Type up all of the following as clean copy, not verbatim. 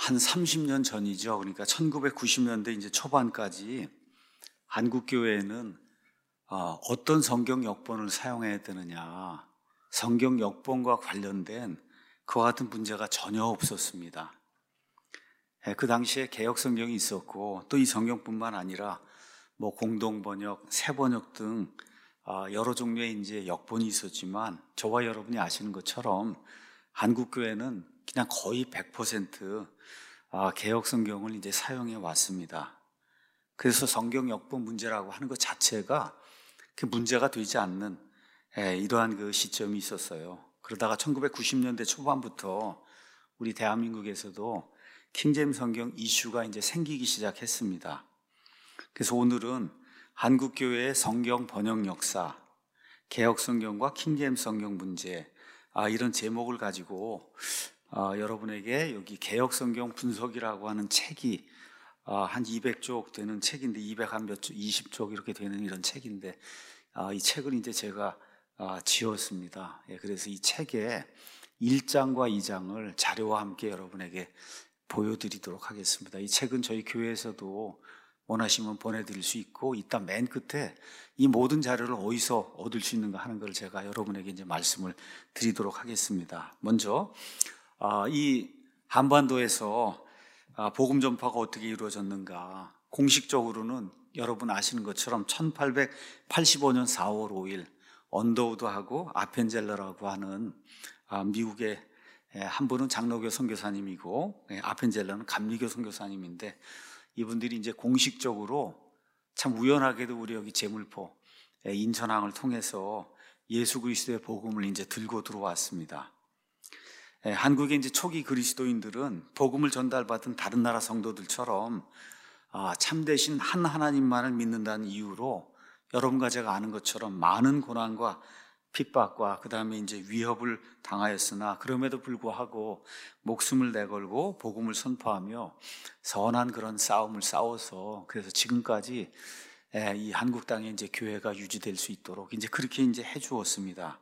한 30년 전이죠. 그러니까 1990년대 이제 초반까지 한국 교회에는 어떤 성경 역본을 사용해야 되느냐, 성경 역본과 관련된 그와 같은 문제가 전혀 없었습니다. 그 당시에 개역 성경이 있었고, 또 이 성경뿐만 아니라 뭐 공동 번역, 새 번역 등 여러 종류의 이제 역본이 있었지만, 저와 여러분이 아시는 것처럼 한국 교회는 그냥 거의 100% 개역 성경을 이제 사용해 왔습니다. 그래서 성경 역본 문제라고 하는 것 자체가 그 문제가 되지 않는 이러한 그 시점이 있었어요. 그러다가 1990년대 초반부터 우리 대한민국에서도 킹제임스 성경 이슈가 이제 생기기 시작했습니다. 그래서 오늘은 한국 교회의 성경 번역 역사, 개역 성경과 킹제임스 성경 문제, 이런 제목을 가지고 여러분에게 여기 개역 성경 분석이라고 하는 책이 한 200쪽 되는 책인데, 200한 몇 쪽, 20쪽 이렇게 되는 이런 책인데, 이 책을 이제 제가 지었습니다. 그래서 이 책의 1장과 2장을 자료와 함께 여러분에게 보여드리도록 하겠습니다. 이 책은 저희 교회에서도 원하시면 보내드릴 수 있고, 이따 맨 끝에 이 모든 자료를 어디서 얻을 수 있는가 하는 걸 제가 여러분에게 이제 말씀을 드리도록 하겠습니다. 먼저 이 한반도에서 복음 전파가 어떻게 이루어졌는가, 공식적으로는 여러분 아시는 것처럼 1885년 4월 5일 언더우드하고 아펜젤러라고 하는 미국의 한 분은 장로교 선교사님이고, 아펜젤러는 감리교 선교사님인데, 이분들이 이제 공식적으로 참 우연하게도 우리 여기 제물포 인천항을 통해서 예수 그리스도의 복음을 이제 들고 들어왔습니다. 한국의 이제 초기 그리스도인들은 복음을 전달받은 다른 나라 성도들처럼 참되신 한 하나님만을 믿는다는 이유로 여러분과 제가 아는 것처럼 많은 고난과 핍박과 그 다음에 이제 위협을 당하였으나, 그럼에도 불구하고 목숨을 내걸고 복음을 선포하며 선한 그런 싸움을 싸워서, 그래서 지금까지 이 한국 땅에 이제 교회가 유지될 수 있도록 이제 그렇게 이제 해주었습니다.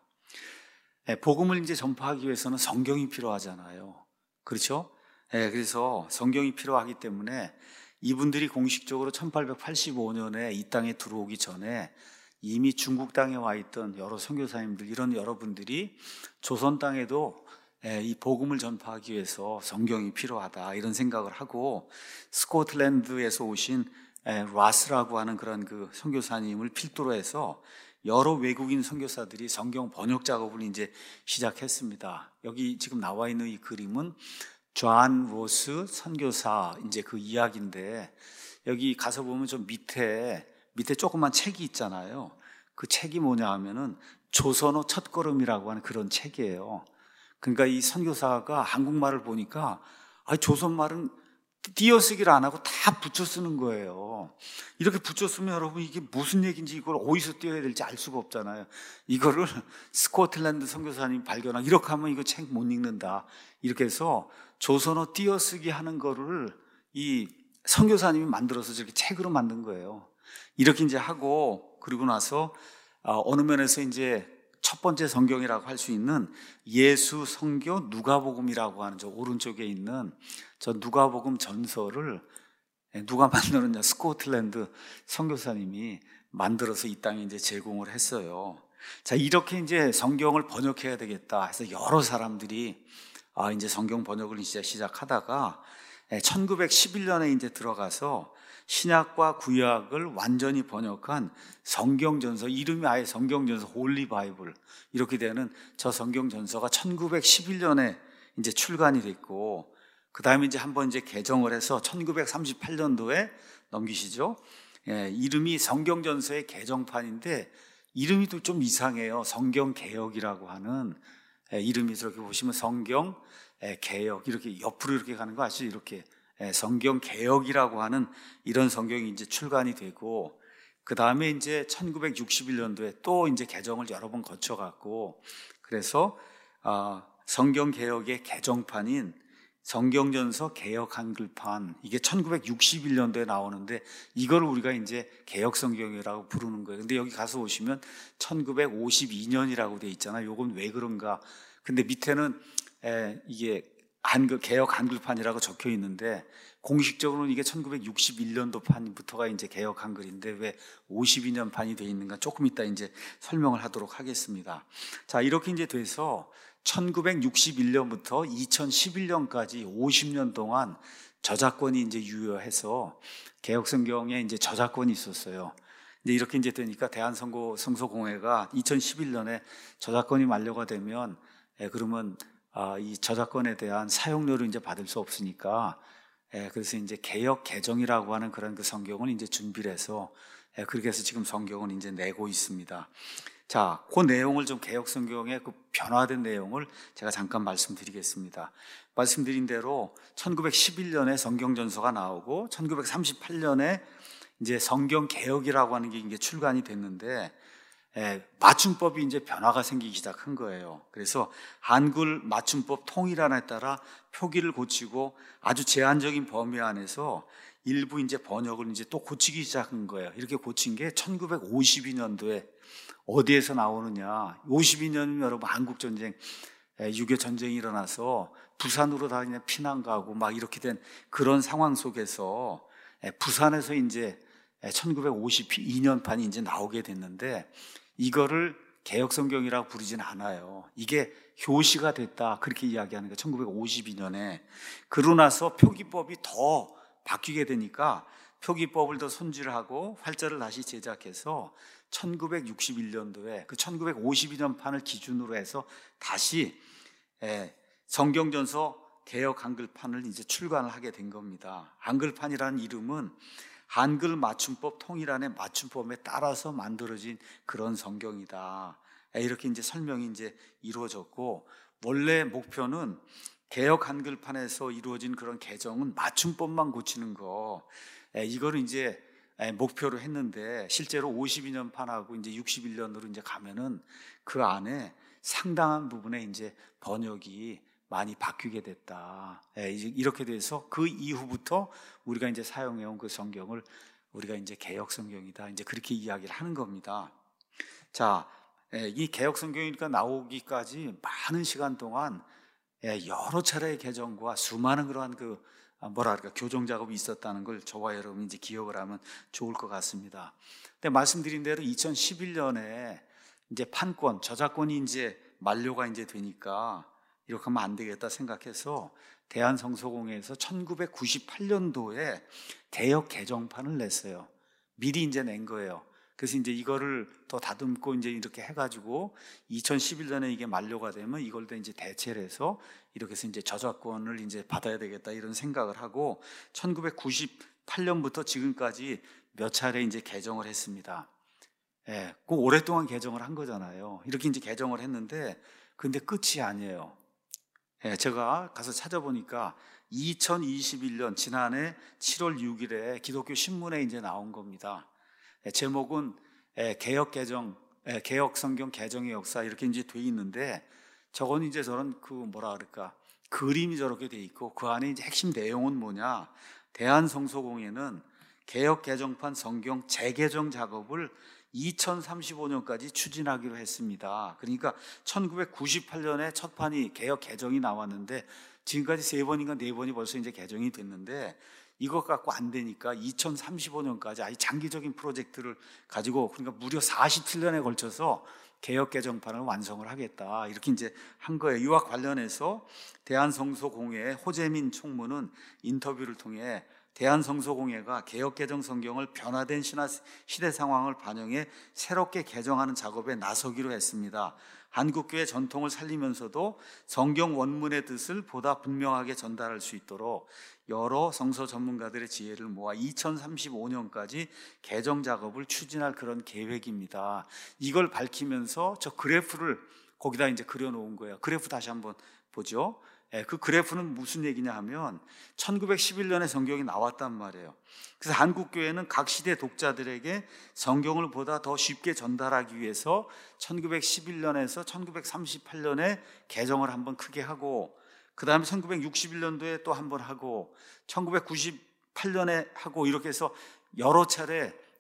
복음을 이제 전파하기 위해서는 성경이 필요하잖아요. 그렇죠? 그래서 성경이 필요하기 때문에 이분들이 공식적으로 1885년에 이 땅에 들어오기 전에 이미 중국 땅에 와 있던 여러 선교사님들, 이런 여러분들이 조선 땅에도 이 복음을 전파하기 위해서 성경이 필요하다, 이런 생각을 하고, 스코틀랜드에서 오신 라스라고 하는 그런 그 선교사님을 필두로 해서 여러 외국인 선교사들이 성경 번역 작업을 이제 시작했습니다. 여기 지금 나와 있는 이 그림은 존 로스 선교사 이제 그 이야기인데, 여기 가서 보면 좀 밑에 조그만 책이 있잖아요. 그 책이 뭐냐 하면은 조선어 첫걸음이라고 하는 그런 책이에요. 그러니까 이 선교사가 한국말을 보니까 조선말은 띄어쓰기를 안 하고 다 붙여 쓰는 거예요. 이렇게 붙여 쓰면 여러분 이게 무슨 얘기인지, 이걸 어디서 띄어야 될지 알 수가 없잖아요. 이거를 스코틀랜드 선교사님 발견하고, 이렇게 하면 이거 책 못 읽는다, 이렇게 해서 조선어 띄어쓰기 하는 거를 이 선교사님이 만들어서 저렇게 책으로 만든 거예요. 이렇게 이제 하고, 그리고 나서 어느 면에서 이제 첫 번째 성경이라고 할 수 있는 예수 성교 누가복음이라고 하는 저 오른쪽에 있는 저 누가복음 전서를 누가 만들었냐, 스코틀랜드 선교사님이 만들어서 이 땅에 이제 제공을 했어요. 자, 이렇게 이제 성경을 번역해야 되겠다 해서 여러 사람들이 이제 성경 번역을 이제 시작하다가 1911년에 이제 들어가서 신약과 구약을 완전히 번역한 성경전서, 이름이 아예 성경전서 홀리 바이블 이렇게 되는 저 성경전서가 1911년에 이제 출간이 됐고, 그 다음에 이제 한번 이제 개정을 해서 1938년도에 넘기시죠. 이름이 성경전서의 개정판인데, 이름이 또 좀 이상해요. 성경개역이라고 하는 이름이, 이렇게 보시면 성경 개역 이렇게 옆으로 이렇게 가는 거 아시죠? 이렇게 성경개역이라고 하는 이런 성경이 이제 출간이 되고, 그 다음에 이제 1961년도에 또 이제 개정을 여러 번 거쳐갖고, 그래서 성경개역의 개정판인 성경전서 개역 한글판, 이게 1961년도에 나오는데, 이걸 우리가 이제 개역 성경이라고 부르는 거예요. 근데 여기 가서 보시면 1952년이라고 돼 있잖아요. 요건 왜 그런가? 근데 밑에는 이게 개역 한글판이라고 적혀 있는데 공식적으로는 이게 1961년도 판부터가 이제 개역 한글인데 왜 52년 판이 돼 있는가 조금 이따 이제 설명을 하도록 하겠습니다. 자, 이렇게 이제 돼서 1961년부터 2011년까지 50년 동안 저작권이 이제 유효해서 개역 성경에 이제 저작권이 있었어요. 이제 이렇게 이제 되니까 대한성서공회가 2011년에 저작권이 만료가 되면 그러면 이 저작권에 대한 사용료를 이제 받을 수 없으니까 그래서 이제 개역 개정이라고 하는 그런 그 성경을 이제 준비를 해서 그렇게 해서 지금 성경을 이제 내고 있습니다. 자, 그 내용을 좀 개역 성경의 그 변화된 내용을 제가 잠깐 말씀드리겠습니다. 말씀드린 대로 1911년에 성경 전서가 나오고 1938년에 이제 성경 개역이라고 하는 게 이제 출간이 됐는데 맞춤법이 이제 변화가 생기기 시작한 거예요. 그래서 한글 맞춤법 통일안에 따라 표기를 고치고 아주 제한적인 범위 안에서 일부 이제 번역을 이제 또 고치기 시작한 거예요. 이렇게 고친 게 1952년도에 어디에서 나오느냐? 52년이면 여러분 한국전쟁, 6.25 전쟁이 일어나서 부산으로 다 그냥 피난 가고 막 이렇게 된 그런 상황 속에서 부산에서 이제 1952년판이 이제 나오게 됐는데 이거를 개역성경이라고 부르지는 않아요. 이게 효시가 됐다 그렇게 이야기하는 거예요. 1952년에. 그러고 나서 표기법이 더 바뀌게 되니까 표기법을 더 손질하고 활자를 다시 제작해서 1961년도에 그 1952년 판을 기준으로 해서 다시 성경전서 개역 한글판을 이제 출간을 하게 된 겁니다. 한글판이라는 이름은 한글 맞춤법 통일안의 맞춤법에 따라서 만들어진 그런 성경이다. 이렇게 이제 설명이 이제 이루어졌고, 원래 목표는 개역 한글판에서 이루어진 그런 개정은 맞춤법만 고치는 거, 이거를 이제 목표로 했는데 실제로 52년 판하고 이제 61년으로 이제 가면은 그 안에 상당한 부분에 이제 번역이 많이 바뀌게 됐다. 이렇게 돼서 그 이후부터 우리가 이제 사용해온 그 성경을 우리가 이제 개역 성경이다. 이제 그렇게 이야기를 하는 겁니다. 자, 이 개역 성경이니까 나오기까지 많은 시간 동안 여러 차례의 개정과 수많은 그러한 그 교정 작업이 있었다는 걸 저와 여러분이 이제 기억을 하면 좋을 것 같습니다. 근데 말씀드린 대로 2011년에 이제 판권, 저작권이 이제 만료가 이제 되니까 이렇게 하면 안 되겠다 생각해서 대한성서공회에서 1998년도에 개역 개정판을 냈어요. 미리 이제 낸 거예요. 그래서 이제 이거를 더 다듬고 이제 이렇게 해가지고 2011년에 이게 만료가 되면 이걸 또 이제 대체를 해서 이렇게 해서 이제 저작권을 이제 받아야 되겠다 이런 생각을 하고 1998년부터 지금까지 몇 차례 이제 개정을 했습니다. 그 오랫동안 개정을 한 거잖아요. 이렇게 이제 개정을 했는데 근데 끝이 아니에요. 제가 가서 찾아보니까 2021년 지난해 7월 6일에 기독교 신문에 이제 나온 겁니다. 제목은 개역 개정, 개역 성경 개정의 역사 이렇게 이제 돼 있는데 저건 이제 저런 그림이 저렇게 돼 있고 그 안에 이제 핵심 내용은 뭐냐? 대한성서공회는 개역 개정판 성경 재개정 작업을 2035년까지 추진하기로 했습니다. 그러니까 1998년에 첫 판이 개역 개정이 나왔는데 지금까지 3번인가 4번이 벌써 이제 개정이 됐는데 이것 갖고 안 되니까 2035년까지 아주 장기적인 프로젝트를 가지고 그러니까 무려 47년에 걸쳐서 개역 개정판을 완성을 하겠다 이렇게 이제 한 거예요. 이와 관련해서 대한성서공회의 호재민 총무는 인터뷰를 통해 대한성서공회가 개역 개정 성경을 변화된 시대 상황을 반영해 새롭게 개정하는 작업에 나서기로 했습니다. 한국교회 전통을 살리면서도 성경 원문의 뜻을 보다 분명하게 전달할 수 있도록 여러 성서 전문가들의 지혜를 모아 2035년까지 개정 작업을 추진할 그런 계획입니다. 이걸 밝히면서 저 그래프를 거기다 이제 그려놓은 거예요. 그래프 다시 한번 보죠. 그 그래프는 무슨 얘기냐 하면 1911년에 성경이 나왔단 말이에요. 그래서 한국교회는 각 시대 독자들에게 성경을 보다 더 쉽게 전달하기 위해서 1911년에서 1938년에 개정을 한번 크게 하고 그 다음에 1961년도에 또 한번 하고 1998년에 하고 이렇게 해서 여러 차례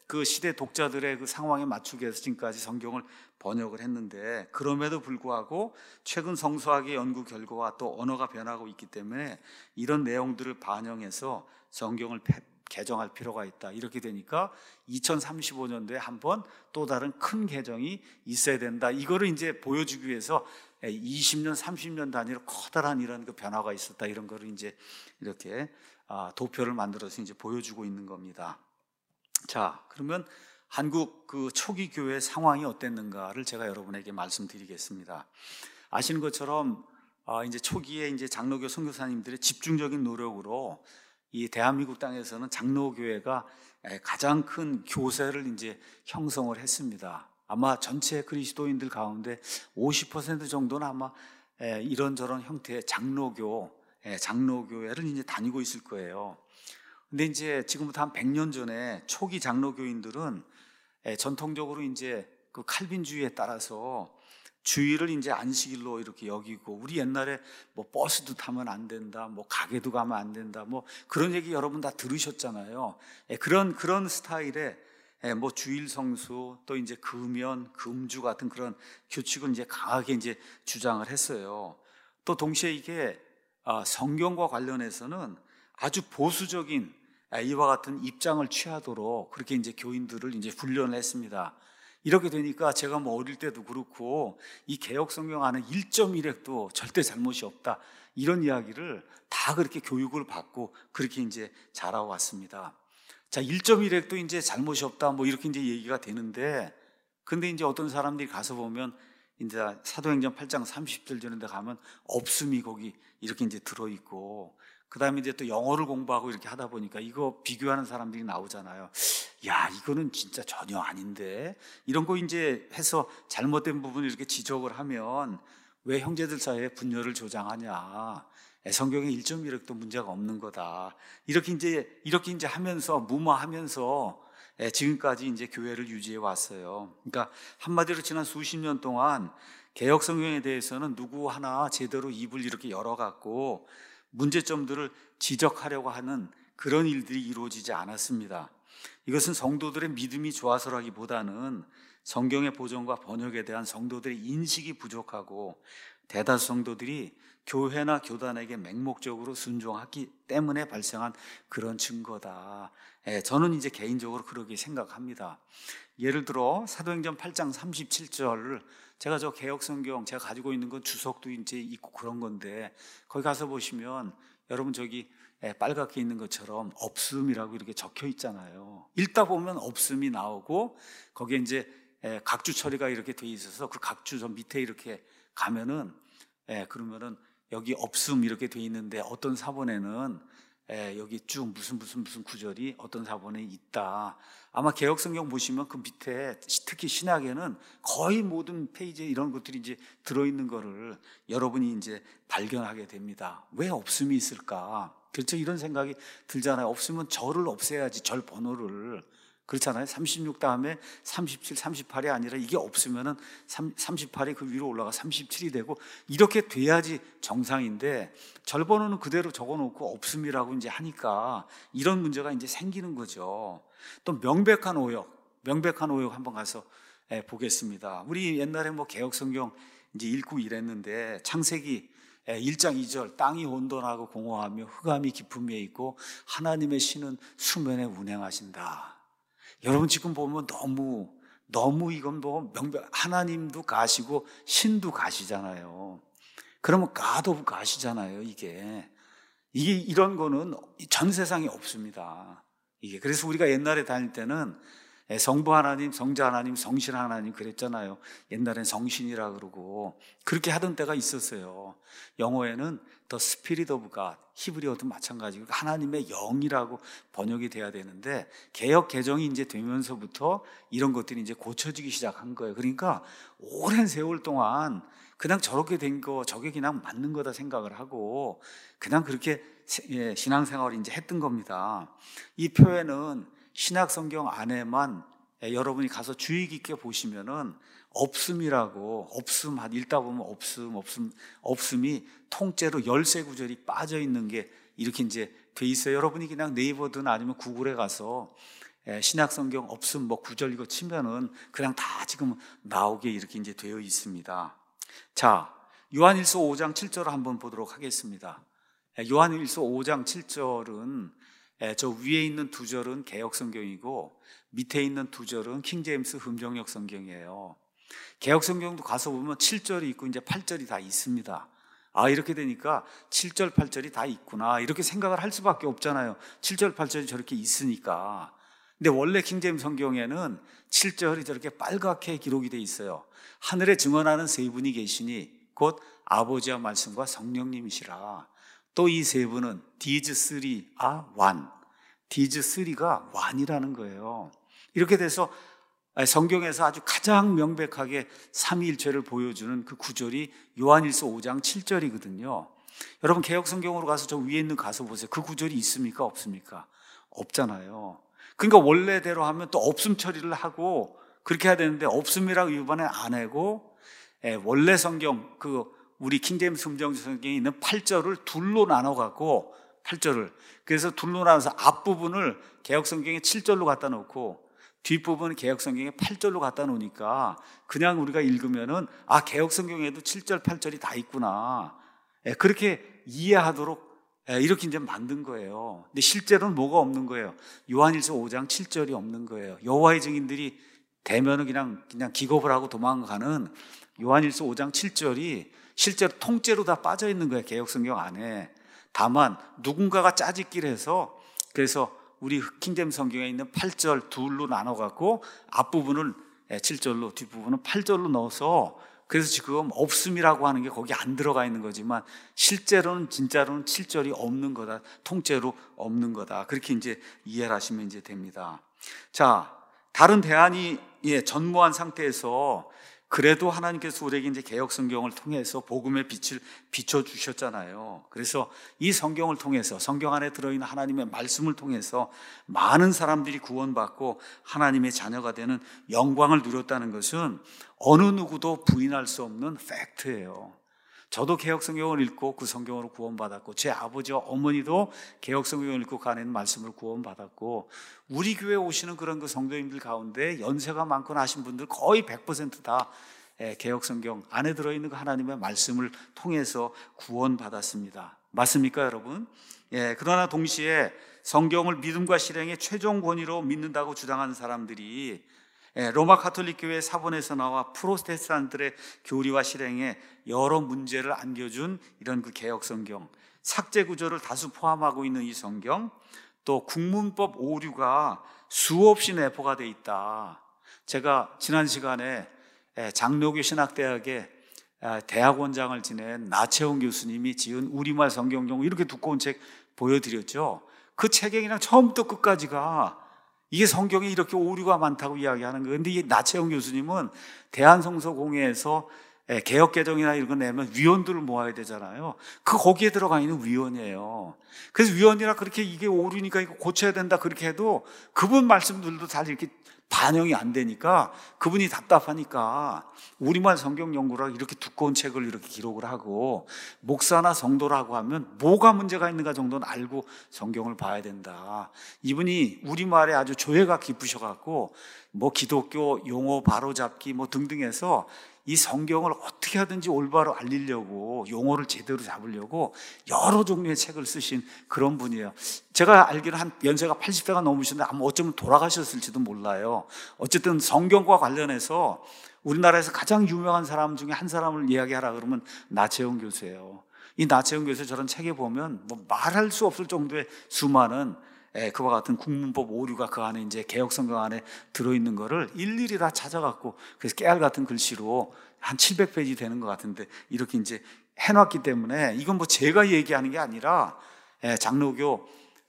그 시대 독자들의 그 상황에 맞추기 위해서 지금까지 성경을 번역을 했는데, 그럼에도 불구하고 최근 성서학의 연구 결과와 또 언어가 변하고 있기 때문에 이런 내용들을 반영해서 성경을 개정할 필요가 있다. 이렇게 되니까 2035년도에 한번 또 다른 큰 개정이 있어야 된다. 이거를 이제 보여주기 위해서 20년, 30년 단위로 커다란 이런 그 변화가 있었다. 이런 거를 이제 이렇게 도표를 만들어서 이제 보여주고 있는 겁니다. 자, 그러면 한국 그 초기 교회 상황이 어땠는가를 제가 여러분에게 말씀드리겠습니다. 아시는 것처럼 이제 초기에 이제 장로교 선교사님들의 집중적인 노력으로 이 대한민국 땅에서는 장로교회가 가장 큰 교세를 이제 형성을 했습니다. 아마 전체 그리스도인들 가운데 50% 정도는 아마 이런저런 형태의 장로교회를 이제 다니고 있을 거예요. 근데 이제 지금부터 한 100년 전에 초기 장로교인들은 전통적으로 이제 그 칼빈주의에 따라서 주일을 이제 안식일로 이렇게 여기고, 우리 옛날에 뭐 버스도 타면 안 된다, 뭐 가게도 가면 안 된다, 뭐 그런 얘기 여러분 다 들으셨잖아요. 그런 스타일의 뭐 주일 성수, 또 이제 금연, 금주 같은 그런 규칙을 이제 강하게 이제 주장을 했어요. 또 동시에 이게 성경과 관련해서는 아주 보수적인 이와 같은 입장을 취하도록 그렇게 이제 교인들을 이제 훈련을 했습니다. 이렇게 되니까 제가 뭐 어릴 때도 그렇고 이 개역 성경 안에 1.1핵도 절대 잘못이 없다, 이런 이야기를 다 그렇게 교육을 받고 그렇게 이제 자라왔습니다. 자, 1.1핵도 이제 잘못이 없다, 뭐 이렇게 이제 얘기가 되는데, 근데 이제 어떤 사람들이 가서 보면 이제 사도행전 8장 30절 전에 가면 없음이 거기 이렇게 이제 들어있고, 그 다음에 이제 또 영어를 공부하고 이렇게 하다 보니까 이거 비교하는 사람들이 나오잖아요. 야, 이거는 진짜 전혀 아닌데, 이런 거 이제 해서 잘못된 부분을 이렇게 지적을 하면 왜 형제들 사이에 분열을 조장하냐, 성경에 1.1핵도 문제가 없는 거다, 이렇게 이제 하면서 무마하면서 지금까지 이제 교회를 유지해 왔어요. 그러니까 한마디로 지난 수십 년 동안 개역 성경에 대해서는 누구 하나 제대로 입을 이렇게 열어갖고 문제점들을 지적하려고 하는 그런 일들이 이루어지지 않았습니다. 이것은 성도들의 믿음이 좋아서라기보다는 성경의 보존과 번역에 대한 성도들의 인식이 부족하고 대다수 성도들이 교회나 교단에게 맹목적으로 순종하기 때문에 발생한 그런 증거다. 저는 이제 개인적으로 그렇게 생각합니다. 예를 들어 사도행전 8장 37절을 제가 저 개역성경 제가 가지고 있는 건 주석도 이제 있고 그런 건데, 거기 가서 보시면 여러분 저기 빨갛게 있는 것처럼 없음이라고 이렇게 적혀 있잖아요. 읽다 보면 없음이 나오고 거기에 이제 각주 처리가 이렇게 돼 있어서 그 각주 저 밑에 이렇게 가면은 그러면은 여기 없음 이렇게 돼 있는데, 어떤 사본에는 여기 쭉 무슨 구절이 어떤 사본에 있다. 아마 개역성경 보시면 그 밑에 특히 신약에는 거의 모든 페이지에 이런 것들이 이제 들어있는 거를 여러분이 이제 발견하게 됩니다. 왜 없음이 있을까? 그렇죠? 이런 생각이 들잖아요. 없으면 절을 없애야지, 절 번호를. 그렇잖아요. 36 다음에 37, 38이 아니라 이게 없으면은 38이 그 위로 올라가 37이 되고 이렇게 돼야지 정상인데, 절 번호는 그대로 적어 놓고 없음이라고 이제 하니까 이런 문제가 이제 생기는 거죠. 또 명백한 오역 한번 가서 보겠습니다. 우리 옛날에 뭐 개역 성경 이제 읽고 이랬는데, 창세기 1장 2절 땅이 온돈하고 공허하며 흑암이 깊음에 있고 하나님의 신은 수면에 운행하신다. 여러분 지금 보면 너무 이건 뭐 하나님도 가시고 신도 가시잖아요. 그러면 God of God이잖아요. 이게 이런 거는 전 세상에 없습니다. 그래서 우리가 옛날에 다닐 때는 성부 하나님, 성자 하나님, 성신 하나님 그랬잖아요. 옛날엔 성신이라 그러고 그렇게 하던 때가 있었어요. 영어에는 The Spirit of God, 히브리어도 마찬가지고 하나님의 영이라고 번역이 돼야 되는데, 개역 개정이 이제 되면서부터 이런 것들이 이제 고쳐지기 시작한 거예요. 그러니까 오랜 세월 동안 그냥 저렇게 된 거, 저게 그냥 맞는 거다 생각을 하고 그냥 그렇게 신앙생활을 이제 했던 겁니다. 이 표현은 신약 성경 안에만 여러분이 가서 주의 깊게 보시면은 없음이라고, 읽다 보면 없음이 통째로 13구절이 빠져 있는 게 이렇게 이제 돼 있어요. 여러분이 그냥 네이버든 아니면 구글에 가서 신약 성경 없음 뭐 구절 이거 치면은 그냥 다 지금 나오게 이렇게 이제 되어 있습니다. 자, 요한일서 5장 7절을 한번 보도록 하겠습니다. 요한일서 5장 7절은 저 위에 있는 두 절은 개역 성경이고 밑에 있는 두 절은 킹제임스 흠정역 성경이에요. 개역 성경도 가서 보면 7절이 있고 이제 8절이 다 있습니다. 아, 이렇게 되니까 7절, 8절이 다 있구나 이렇게 생각을 할 수밖에 없잖아요. 7절, 8절이 저렇게 있으니까. 근데 원래 킹제임스 성경에는 7절이 저렇게 빨갛게 기록이 돼 있어요. 하늘에 증언하는 세 분이 계시니 곧 아버지와 말씀과 성령님이시라. 또 이 세 분은 these three are one. these three가 one이라는 거예요. 이렇게 돼서 성경에서 아주 가장 명백하게 삼위일체를 보여주는 그 구절이 요한일서 5장 7절이거든요. 여러분 개역 성경으로 가서 저 위에 있는 가서 보세요. 그 구절이 있습니까? 없습니까? 없잖아요. 그러니까 원래대로 하면 또 없음 처리를 하고 그렇게 해야 되는데 없음이라고 이번에 안 하고 원래 성경 우리 킹제임스 흠정 성경에 있는 8절을 둘로 나눠 갖고 8절을 그래서 둘로 나눠서 앞부분을 개역 성경에 7절로 갖다 놓고 뒷부분은 개역 성경에 8절로 갖다 놓으니까 그냥 우리가 읽으면은 아, 개역 성경에도 7절, 8절이 다 있구나. 그렇게 이해하도록 이렇게 이제 만든 거예요. 근데 실제로는 뭐가 없는 거예요? 요한일서 5장 7절이 없는 거예요. 여호와의 증인들이 되면은 그냥 기겁을 하고 도망가는 요한일서 5장 7절이 실제로 통째로 다 빠져 있는 거예요. 개역 성경 안에. 다만 누군가가 짜집기를 해서 그래서 우리 킹제임스 성경에 있는 8절 둘로 나눠 갖고 앞부분을 7절로 뒷부분은 8절로 넣어서 그래서 지금 없음이라고 하는 게 거기 안 들어가 있는 거지만 실제로는 진짜로는 7절이 없는 거다. 통째로 없는 거다. 그렇게 이제 이해를 하시면 이제 됩니다. 자, 다른 대안이 전무한 상태에서 그래도 하나님께서 우리에게 이제 개역 성경을 통해서 복음의 빛을 비춰 주셨잖아요. 그래서 이 성경을 통해서 성경 안에 들어있는 하나님의 말씀을 통해서 많은 사람들이 구원받고 하나님의 자녀가 되는 영광을 누렸다는 것은 어느 누구도 부인할 수 없는 팩트예요. 저도 개역 성경을 읽고 그 성경으로 구원받았고 제 아버지와 어머니도 개역 성경을 읽고 그 안에 있는 말씀으로 구원받았고 우리 교회에 오시는 그런 그 성도님들 가운데 연세가 많고 나신 분들 거의 100%다 개역 성경 안에 들어있는 그 하나님의 말씀을 통해서 구원받았습니다. 맞습니까, 여러분? 그러나 동시에 성경을 믿음과 실행의 최종 권위로 믿는다고 주장하는 사람들이 로마 가톨릭 교회 사본에서 나와 프로테스탄트들의 교리와 실행에 여러 문제를 안겨준 이런 그 개역 성경, 삭제 구절을 다수 포함하고 있는 이 성경, 또 국문법 오류가 수없이 내포가 돼 있다. 제가 지난 시간에 장로교 신학대학의 대학원장을 지낸 나채홍 교수님이 지은 우리말 성경용 이렇게 두꺼운 책 보여드렸죠. 그 책에 그냥 처음부터 끝까지가 이게 성경에 이렇게 오류가 많다고 이야기하는 거예요. 그런데 이 나채홍 교수님은 대한성서공회에서 개혁개정이나 이런 거 내면 위원들을 모아야 되잖아요. 거기에 들어가 있는 위원이에요. 그래서 위원이라 그렇게 이게 오류니까 이거 고쳐야 된다 그렇게 해도 그분 말씀들도 잘 이렇게 반영이 안 되니까 그분이 답답하니까 우리말 성경 연구라 이렇게 두꺼운 책을 이렇게 기록을 하고 목사나 성도라고 하면 뭐가 문제가 있는가 정도는 알고 성경을 봐야 된다. 이분이 우리말에 아주 조예가 깊으셔갖고 뭐 기독교 용어 바로잡기 뭐 등등 해서 이 성경을 어떻게 하든지 올바로 알리려고 용어를 제대로 잡으려고 여러 종류의 책을 쓰신 그런 분이에요. 제가 알기로는 한 연세가 80세가 넘으셨는데 아마 어쩌면 돌아가셨을지도 몰라요. 어쨌든 성경과 관련해서 우리나라에서 가장 유명한 사람 중에 한 사람을 이야기하라 그러면 나채홍 교수예요. 이 나채홍 교수 저런 책에 보면 뭐 말할 수 없을 정도의 수많은 그와 같은 국문법 오류가 그 안에 이제 개역 성경 안에 들어있는 거를 일일이 다 찾아갖고 그래서 깨알 같은 글씨로 한 700페이지 되는 것 같은데 이렇게 이제 해놨기 때문에 이건 뭐 제가 얘기하는 게 아니라 장로교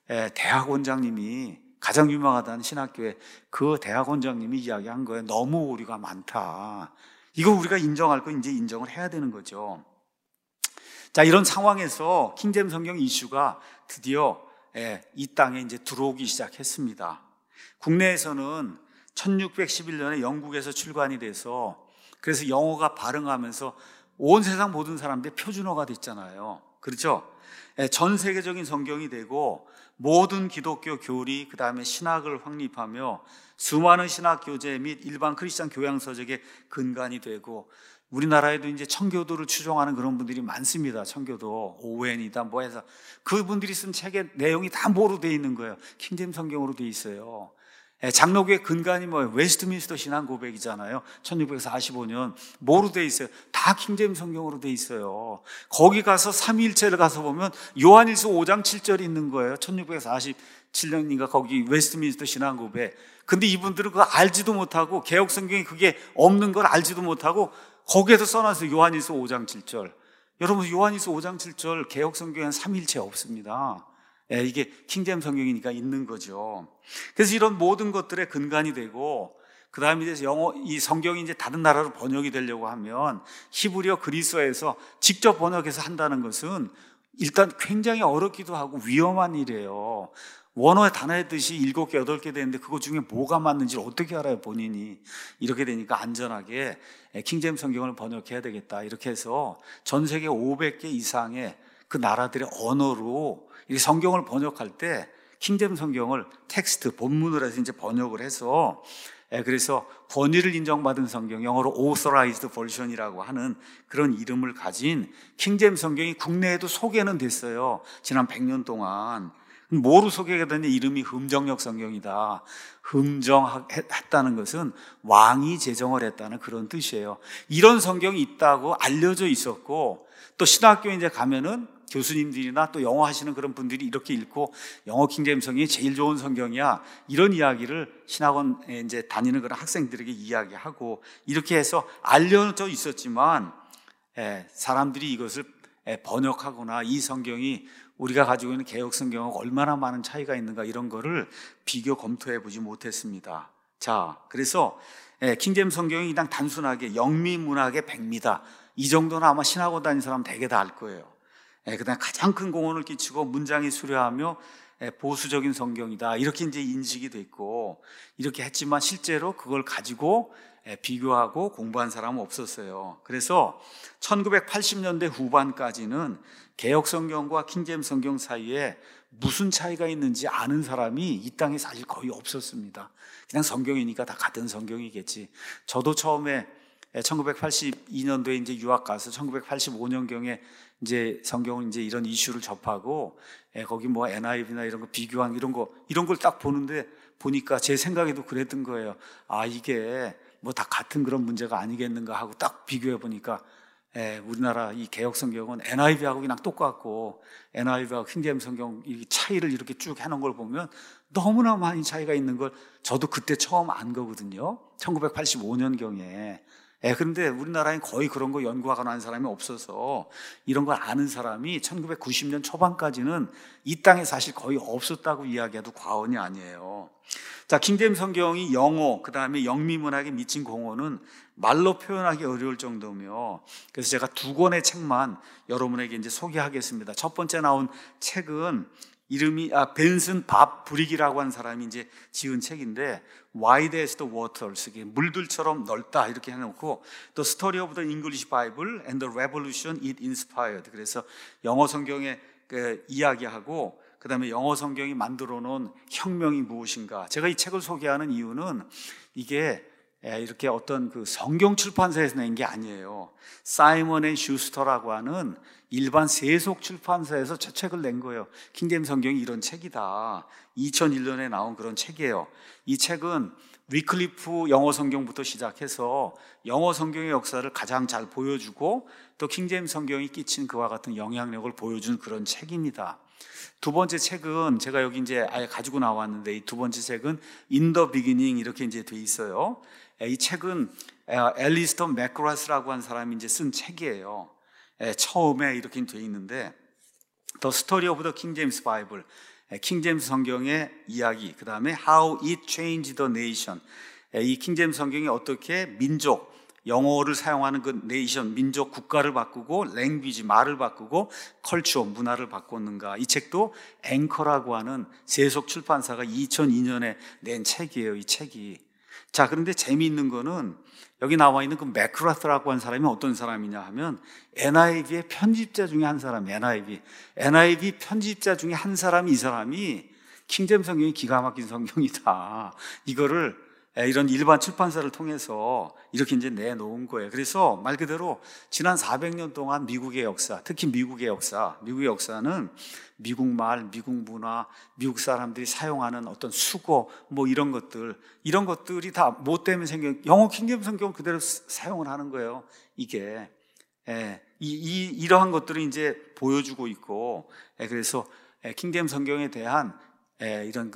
대학원장님이 가장 유명하다는 신학교의 그 대학원장님이 이야기한 거예요. 너무 오류가 많다. 이거 우리가 인정할 거 이제 인정을 해야 되는 거죠. 자, 이런 상황에서 킹제임스 성경 이슈가 드디어 이 땅에 이제 들어오기 시작했습니다. 국내에서는 1611년에 영국에서 출간이 돼서 그래서 영어가 발흥하면서 온 세상 모든 사람들이 표준어가 됐잖아요. 그렇죠? 전 세계적인 성경이 되고 모든 기독교 교리 그다음에 신학을 확립하며 수많은 신학 교재 및 일반 크리스천 교양 서적의 근간이 되고 우리나라에도 이제 청교도를 추종하는 그런 분들이 많습니다. 청교도 오웬이다 뭐 해서 그분들이 쓴 책의 내용이 다 뭐로 돼 있는 거예요? 킹제임스 성경으로 돼 있어요. 장로교의 근간이 뭐예요? 웨스트민스터 신앙 고백이잖아요. 1645년 뭐로 돼 있어요? 다 킹제임스 성경으로 돼 있어요. 거기 가서 삼위일체를 가서 보면 요한일서 5장 7절이 있는 거예요. 1647년인가 거기 웨스트민스터 신앙 고백. 근데 이분들은 그거 알지도 못하고 개혁 성경에 그게 없는 걸 알지도 못하고 거기에서 써놨어요. 요한일서 5장 7절. 여러분 요한일서 5장 7절 개혁 성경에는 삼위일체 없습니다. 이게 킹제임스 성경이니까 있는 거죠. 그래서 이런 모든 것들의 근간이 되고 그 다음에 이제 이 성경이 이제 다른 나라로 번역이 되려고 하면 히브리어 그리스어에서 직접 번역해서 한다는 것은 일단 굉장히 어렵기도 하고 위험한 일이에요. 원어의 단어의 뜻이 7개, 8개 되는데 그거 중에 뭐가 맞는지를 어떻게 알아요, 본인이. 이렇게 되니까 안전하게 킹제임스 성경을 번역해야 되겠다. 이렇게 해서 전 세계 500개 이상의 그 나라들의 언어로 이 성경을 번역할 때 킹제임스 성경을 텍스트, 본문을 해서 이제 번역을 해서 그래서 권위를 인정받은 성경, 영어로 authorized version이라고 하는 그런 이름을 가진 킹제임스 성경이 국내에도 소개는 됐어요. 지난 100년 동안. 뭐로 소개가 됐냐? 이름이 흠정역 성경이다. 흠정했다는 것은 왕이 제정을 했다는 그런 뜻이에요. 이런 성경이 있다고 알려져 있었고 또 신학교에 이제 가면은 교수님들이나 또 영어 하시는 그런 분들이 이렇게 읽고 영어 킹제임스 성경이 제일 좋은 성경이야. 이런 이야기를 신학원에 이제 다니는 그런 학생들에게 이야기하고 이렇게 해서 알려져 있었지만 사람들이 이것을 번역하거나 이 성경이 우리가 가지고 있는 개혁 성경하고 얼마나 많은 차이가 있는가 이런 거를 비교 검토해 보지 못했습니다. 자, 그래서 킹제임스 성경이 그냥 단순하게 영미문학의 백미다. 이 정도는 아마 신학원 다니는 사람 대개 다 알 거예요. 그다음 가장 큰 공헌을 끼치고 문장이 수려하며 보수적인 성경이다. 이렇게 이제 인식이 됐고 이렇게 했지만 실제로 그걸 가지고 비교하고 공부한 사람은 없었어요. 그래서 1980년대 후반까지는 개혁 성경과 킹제임스 성경 사이에 무슨 차이가 있는지 아는 사람이 이 땅에 사실 거의 없었습니다. 그냥 성경이니까 다 같은 성경이겠지. 저도 처음에 1982년도에 이제 유학 가서 1985년경에 이제 성경을 이제 이런 이슈를 접하고 거기 뭐 NIV나 이런 거 비교한 이런 걸 딱 보는데 보니까 제 생각에도 그랬던 거예요. 아, 이게 뭐 다 같은 그런 문제가 아니겠는가 하고 딱 비교해 보니까 우리나라 이 개혁 성경은 NIV하고 그냥 똑같고 NIV하고 킹제임스 성경 이 차이를 이렇게 쭉 해놓은 걸 보면 너무나 많이 차이가 있는 걸 저도 그때 처음 안 거거든요. 1985년경에. 그런데 우리나라엔 거의 그런 거 연구하거나 하는 사람이 없어서 이런 걸 아는 사람이 1990년 초반까지는 이 땅에 사실 거의 없었다고 이야기해도 과언이 아니에요. 자, 킹제임스 성경이 영어, 그 다음에 영미문학에 미친 공헌은 말로 표현하기 어려울 정도며 그래서 제가 2권의 책만 여러분에게 이제 소개하겠습니다. 첫 번째 나온 책은 이름이 벤슨 밥 브릭이라고 하는 사람이 이제 지은 책인데 Wide as the Waters, 물들처럼 넓다 이렇게 해놓고 또 Story of the English Bible and the Revolution it Inspired. 그래서 영어 성경의 그 이야기하고 그 다음에 영어 성경이 만들어 놓은 혁명이 무엇인가. 제가 이 책을 소개하는 이유는 이게 이렇게 어떤 그 성경 출판사에서 낸 게 아니에요. 사이먼 앤 슈스터라고 하는 일반 세속 출판사에서 저 책을 낸 거예요. 킹제임스 성경이 이런 책이다. 2001년에 나온 그런 책이에요. 이 책은 위클리프 영어 성경부터 시작해서 영어 성경의 역사를 가장 잘 보여주고 또 킹제임스 성경이 끼친 그와 같은 영향력을 보여준 그런 책입니다. 두 번째 책은 제가 여기 이제 아예 가지고 나왔는데 이 두 번째 책은 In the Beginning 이렇게 이제 돼 있어요. 이 책은 앨리스터 맥그라스라고 하는 사람이 이제 쓴 책이에요. 처음에 이렇게 돼 있는데 The Story of the King James Bible, 킹제임스 성경의 이야기, 그 다음에 How it changed the nation, 이 킹제임스 성경이 어떻게 민족, 영어를 사용하는 그 네이션, 민족, 국가를 바꾸고 랭귀지, 말을 바꾸고 컬처, 문화를 바꿨는가. 이 책도 앵커라고 하는 세속 출판사가 2002년에 낸 책이에요. 이 책이. 자, 그런데 재미있는 거는 여기 나와 있는 그 맥크라스라고 한 사람이 어떤 사람이냐 하면 NIV의 편집자 중에 한 사람, NIV 편집자 중에 한 사람이, 이 사람이 킹제임스 성경이 기가 막힌 성경이다, 이거를 이런 일반 출판사를 통해서 이렇게 이제 내놓은 거예요. 그래서 말 그대로 지난 400년 동안 미국의 역사, 특히 미국의 역사는 미국 말, 미국 문화, 미국 사람들이 사용하는 어떤 수고, 뭐 이런 것들이 다 뭐 때문에 생긴, 영어 킹제임스 성경 그대로 사용을 하는 거예요. 이게 이러한 것들을 이제 보여주고 있고, 그래서 킹제임스 성경에 대한 이런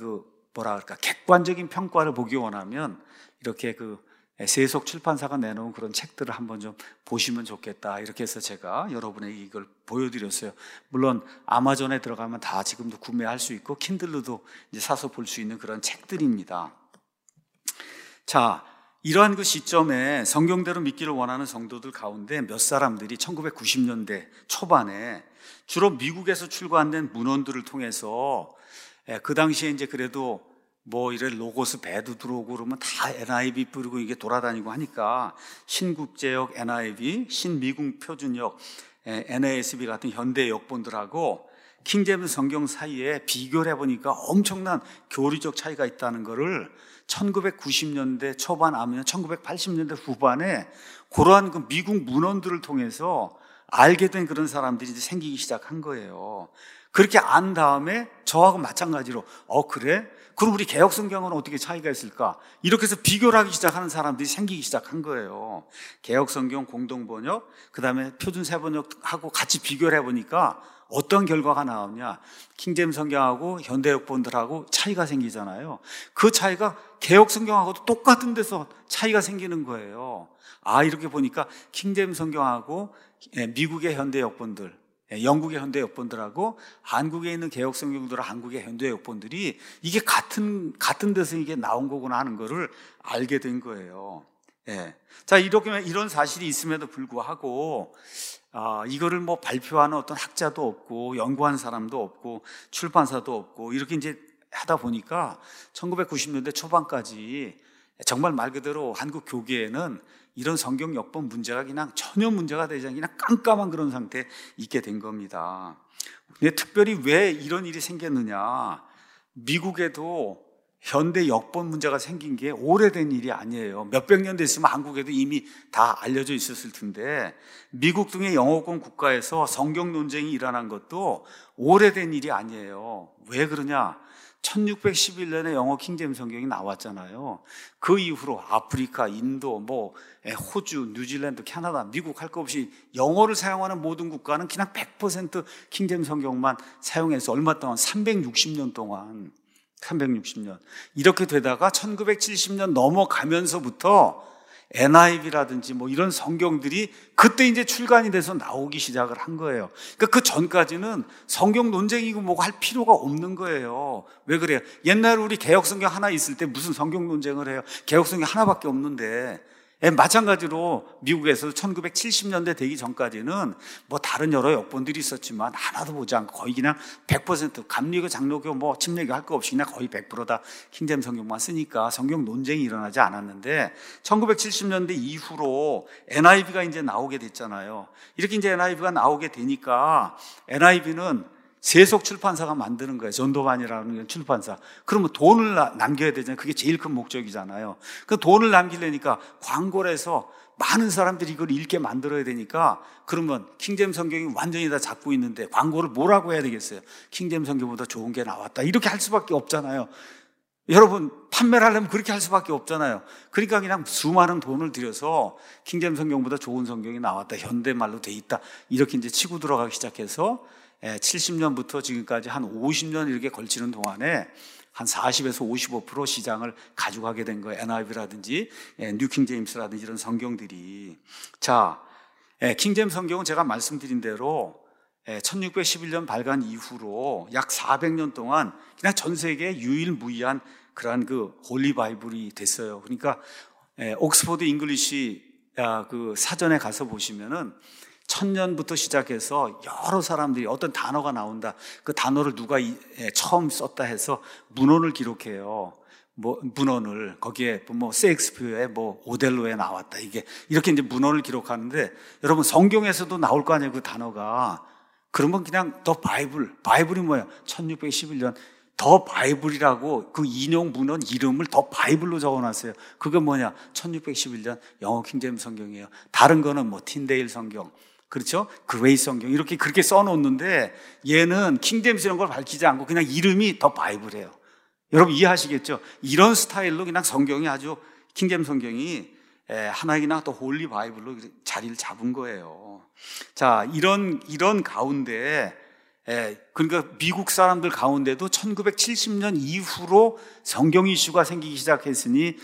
객관적인 평가를 보기 원하면 이렇게 세속 출판사가 내놓은 그런 책들을 한번 좀 보시면 좋겠다, 이렇게 해서 제가 여러분에게 이걸 보여드렸어요. 물론 아마존에 들어가면 다 지금도 구매할 수 있고 킨들로도 이제 사서 볼 수 있는 그런 책들입니다. 자, 이러한 그 시점에 성경대로 믿기를 원하는 성도들 가운데 몇 사람들이 1990년대 초반에 주로 미국에서 출간된 문헌들을 통해서, 그 당시에 이제 그래도 뭐 이래 로고스 배도 들어오고 그러면 다 NIV 뿌리고 이게 돌아다니고 하니까 신국제역 NIV, 신미국 표준역 NASB 같은 현대 역본들하고 킹제임스 성경 사이에 비교를 해보니까 엄청난 교리적 차이가 있다는 것을 1990년대 초반 아니면 1980년대 후반에 그러한 그 미국 문헌들을 통해서 알게 된 그런 사람들이 이제 생기기 시작한 거예요. 그렇게 안 다음에 저하고 마찬가지로 그래? 그럼 우리 개혁성경은 어떻게 차이가 있을까? 이렇게 해서 비교를 하기 시작하는 사람들이 생기기 시작한 거예요. 개혁성경 공동번역, 그 다음에 표준세번역하고 같이 비교를 해보니까 어떤 결과가 나오냐? 킹제임스 성경하고 현대역본들하고 차이가 생기잖아요. 그 차이가 개혁성경하고도 똑같은 데서 차이가 생기는 거예요. 이렇게 보니까 킹제임스 성경하고 미국의 현대역본들, 영국의 현대 역본들하고 한국에 있는 개혁 성경들과 한국의 현대 역본들이 이게 같은 데서 이게 나온 거구나 하는 거를 알게 된 거예요. 자, 이런 사실이 있음에도 불구하고 이거를 뭐 발표하는 어떤 학자도 없고 연구한 사람도 없고 출판사도 없고 이렇게 이제 하다 보니까 1990년대 초반까지 정말 말 그대로 한국 교계에는 이런 성경 역본 문제가 그냥 전혀 문제가 되지 않고 그냥 깜깜한 그런 상태에 있게 된 겁니다. 근데 특별히 왜 이런 일이 생겼느냐? 미국에도 현대 역본 문제가 생긴 게 오래된 일이 아니에요. 몇백 년 됐으면 한국에도 이미 다 알려져 있었을 텐데 미국 등의 영어권 국가에서 성경 논쟁이 일어난 것도 오래된 일이 아니에요. 왜 그러냐? 1611년에 영어 킹제임스 성경이 나왔잖아요. 그 이후로 아프리카, 인도, 호주, 뉴질랜드, 캐나다, 미국 할 것 없이 영어를 사용하는 모든 국가는 그냥 100% 킹제임스 성경만 사용해서 얼마 동안 360년 동안 360년 이렇게 되다가 1970년 넘어가면서부터 NIV라든지 뭐 이런 성경들이 그때 이제 출간이 돼서 나오기 시작을 한 거예요. 그러니까 그 전까지는 성경 논쟁이고 뭐고 할 필요가 없는 거예요. 왜 그래요? 옛날에 우리 개혁 성경 하나 있을 때 무슨 성경 논쟁을 해요? 개혁 성경 하나밖에 없는데. 마찬가지로 미국에서 1970년대 되기 전까지는 뭐 다른 여러 역본들이 있었지만 하나도 보지 않고 거의 그냥 100% 감리교, 장로교, 뭐 침례교 할 거 없이 그냥 거의 100%다 킹제임스 성경만 쓰니까 성경 논쟁이 일어나지 않았는데 1970년대 이후로 NIV가 이제 나오게 됐잖아요. 이렇게 이제 NIV가 나오게 되니까 NIV는 세속 출판사가 만드는 거예요. 전도반이라는 출판사. 그러면 돈을 남겨야 되잖아요. 그게 제일 큰 목적이잖아요. 그 돈을 남기려니까 광고를 해서 많은 사람들이 이걸 읽게 만들어야 되니까 그러면 킹제임스 성경이 완전히 다 잡고 있는데 광고를 뭐라고 해야 되겠어요? 킹제임스 성경보다 좋은 게 나왔다. 이렇게 할 수밖에 없잖아요. 여러분, 판매를 하려면 그렇게 할 수밖에 없잖아요. 그러니까 그냥 수많은 돈을 들여서 킹제임스 성경보다 좋은 성경이 나왔다. 현대말로 돼 있다. 이렇게 이제 치고 들어가기 시작해서 70년부터 지금까지 한 50년 이렇게 걸치는 동안에 한 40에서 55% 시장을 가져가게 된 거예요. NIV라든지 뉴 킹제임스라든지 이런 성경들이. 자, 킹제임스 성경은 제가 말씀드린 대로 1611년 발간 이후로 약 400년 동안 그냥 전 세계 유일무이한 그러한 그 홀리 바이블이 됐어요. 그러니까 옥스퍼드 잉글리시 그 사전에 가서 보시면은 1000년부터 시작해서 여러 사람들이 어떤 단어가 나온다. 그 단어를 누가 처음 썼다 해서 문헌을 기록해요. 뭐 문헌을 거기에 뭐 셰익스피어의 뭐 오델로에 나왔다. 이게 이렇게 이제 문헌을 기록하는데 여러분 성경에서도 나올 거 아니에요, 그 단어가. 그러면 그냥 더 바이블이 뭐예요? 1611년 더 바이블이라고 그 인용 문헌 이름을 더 바이블로 적어놨어요. 그게 뭐냐? 1611년 영어 킹제임스 성경이에요. 다른 거는 뭐 틴데일 성경, 그렇죠? 그레이스 성경 이렇게 그렇게 써놓는데 얘는 킹제임스 이런 걸 밝히지 않고 그냥 이름이 더 바이블이에요. 여러분 이해하시겠죠? 이런 스타일로 그냥 성경이 아주 킹제임스 성경이 하나이나 또 홀리 바이블로 자리를 잡은 거예요. 자, 이런 가운데 그러니까 미국 사람들 가운데도 1970년 이후로 성경 이슈가 생기기 시작했으니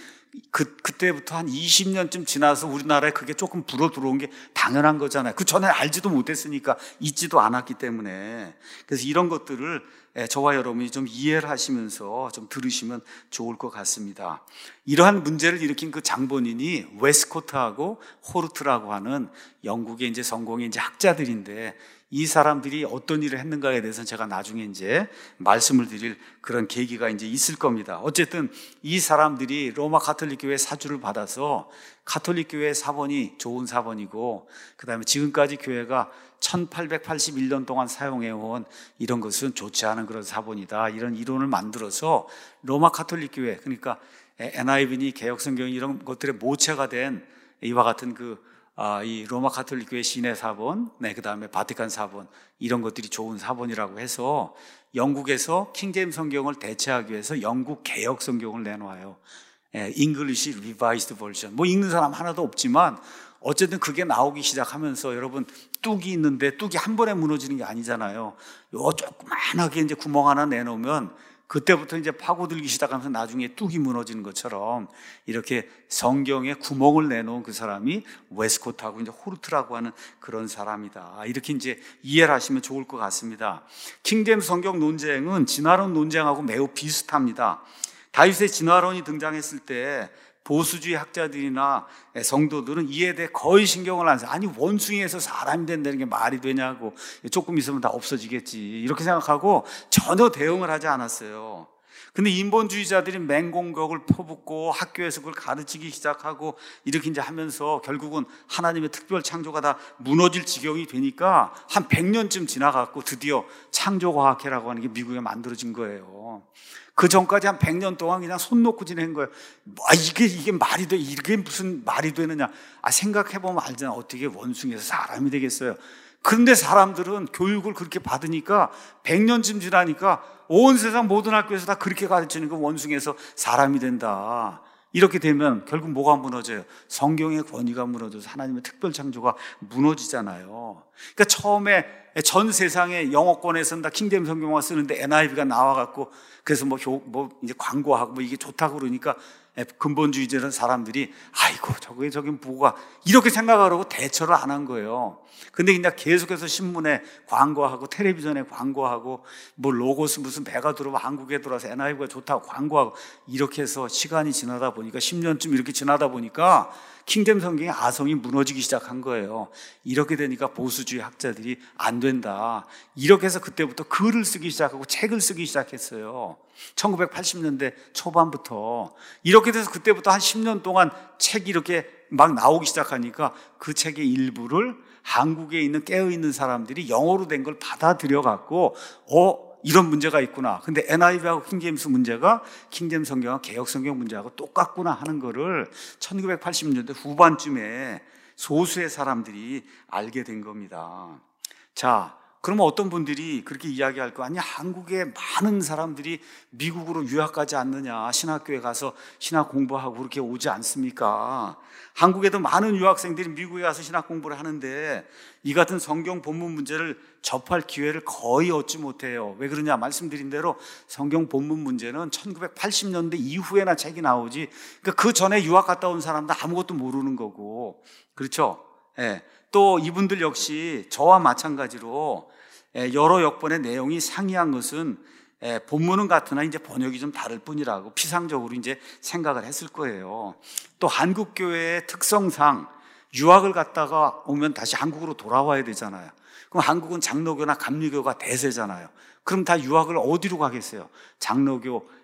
그때부터 한 20년쯤 지나서 우리나라에 그게 조금 불어 들어온 게 당연한 거잖아요. 그 전에 알지도 못했으니까 있지도 않았기 때문에. 그래서 이런 것들을 저와 여러분이 좀 이해를 하시면서 좀 들으시면 좋을 것 같습니다. 이러한 문제를 일으킨 그 장본인이 웨스코트하고 호르트라고 하는 영국의 이제 성공의 이제 학자들인데 이 사람들이 어떤 일을 했는가에 대해서는 제가 나중에 이제 말씀을 드릴 그런 계기가 이제 있을 겁니다. 어쨌든 이 사람들이 로마 가톨릭 교회 사주를 받아서 가톨릭 교회의 사본이 좋은 사본이고 그 다음에 지금까지 교회가 1881년 동안 사용해온 이런 것은 좋지 않은 그런 사본이다. 이런 이론을 만들어서 로마 가톨릭 교회, 그러니까 NIV니 개혁성경이 이런 것들의 모체가 된 이와 같은 이 로마 가톨릭 교회 시내 사본, 그 다음에 바티칸 사본, 이런 것들이 좋은 사본이라고 해서 영국에서 킹제임스 성경을 대체하기 위해서 영국 개혁 성경을 내놓아요. English Revised Version. 뭐 읽는 사람 하나도 없지만 어쨌든 그게 나오기 시작하면서 여러분 뚝이 있는데 뚝이 한 번에 무너지는 게 아니잖아요. 요 조그만하게 이제 구멍 하나 내놓으면 그때부터 이제 파고들기 시작하면서 나중에 뚝이 무너지는 것처럼 이렇게 성경에 구멍을 내놓은 그 사람이 웨스코트하고 이제 호르트라고 하는 그런 사람이다. 이렇게 이제 이해를 하시면 좋을 것 같습니다. 킹제임스 성경 논쟁은 진화론 논쟁하고 매우 비슷합니다. 다윗의 진화론이 등장했을 때 보수주의 학자들이나 성도들은 이에 대해 거의 신경을 안 써요. 아니 원숭이에서 사람이 된다는 게 말이 되냐고, 조금 있으면 다 없어지겠지 이렇게 생각하고 전혀 대응을 하지 않았어요. 근데 인본주의자들이 맹공격을 퍼붓고 학교에서 그걸 가르치기 시작하고 이렇게 이제 하면서 결국은 하나님의 특별 창조가 다 무너질 지경이 되니까 한 100년쯤 지나갔고 드디어 창조과학회라고 하는 게 미국에 만들어진 거예요. 그 전까지 한 100년 동안 그냥 손 놓고 지낸 거예요. 이게 말이 돼? 이게 무슨 말이 되느냐? 생각해보면 알잖아. 어떻게 원숭이에서 사람이 되겠어요? 그런데 사람들은 교육을 그렇게 받으니까 100년쯤 지나니까 온 세상 모든 학교에서 다 그렇게 가르치는 거 원숭이에서 사람이 된다. 이렇게 되면 결국 뭐가 무너져요? 성경의 권위가 무너져서 하나님의 특별 창조가 무너지잖아요. 그러니까 처음에 전 세상의 영어권에서는 다 킹제임스 성경만 쓰는데 NIV가 나와갖고 그래서 뭐 이제 광고하고 뭐 이게 좋다고 그러니까 근본주의자는 사람들이 아이고 저긴 뭐가 이렇게 생각하려고 대처를 안 한 거예요. 근데 그냥 계속해서 신문에 광고하고 텔레비전에 광고하고 뭐 로고스 무슨 배가 들어와 한국에 들어와서 NIV가 좋다고 광고하고 이렇게 해서 시간이 지나다 보니까 10년쯤 이렇게 지나다 보니까 킹제임스 성경의 아성이 무너지기 시작한 거예요. 이렇게 되니까 보수주의 학자들이 안 된다. 이렇게 해서 그때부터 글을 쓰기 시작하고 책을 쓰기 시작했어요. 1980년대 초반부터. 이렇게 돼서 그때부터 한 10년 동안 책이 이렇게 막 나오기 시작하니까 그 책의 일부를 한국에 있는 깨어있는 사람들이 영어로 된 걸 받아들여갖고 이런 문제가 있구나. 근데 NIV하고 킹제임스 문제가 킹제임스 성경과 개혁 성경 문제하고 똑같구나 하는 거를 1980년대 후반쯤에 소수의 사람들이 알게 된 겁니다. 자, 그러면 어떤 분들이 그렇게 이야기할 거 아니야? 한국에 많은 사람들이 미국으로 유학 가지 않느냐? 신학교에 가서 신학 공부하고 그렇게 오지 않습니까? 한국에도 많은 유학생들이 미국에 가서 신학 공부를 하는데 이 같은 성경 본문 문제를 접할 기회를 거의 얻지 못해요. 왜 그러냐? 말씀드린 대로 성경 본문 문제는 1980년대 이후에나 책이 나오지, 그러니까 그 전에 유학 갔다 온 사람도 아무것도 모르는 거고, 그렇죠? 또 이분들 역시 저와 마찬가지로 여러 역본의 내용이 상이한 것은 본문은 같으나 이제 번역이 좀 다를 뿐이라고 피상적으로 이제 생각을 했을 거예요. 또 한국 교회의 특성상 유학을 갔다가 오면 다시 한국으로 돌아와야 되잖아요. 그럼 한국은 장로교나 감리교가 대세잖아요. 그럼 다 유학을 어디로 가겠어요? 장로교,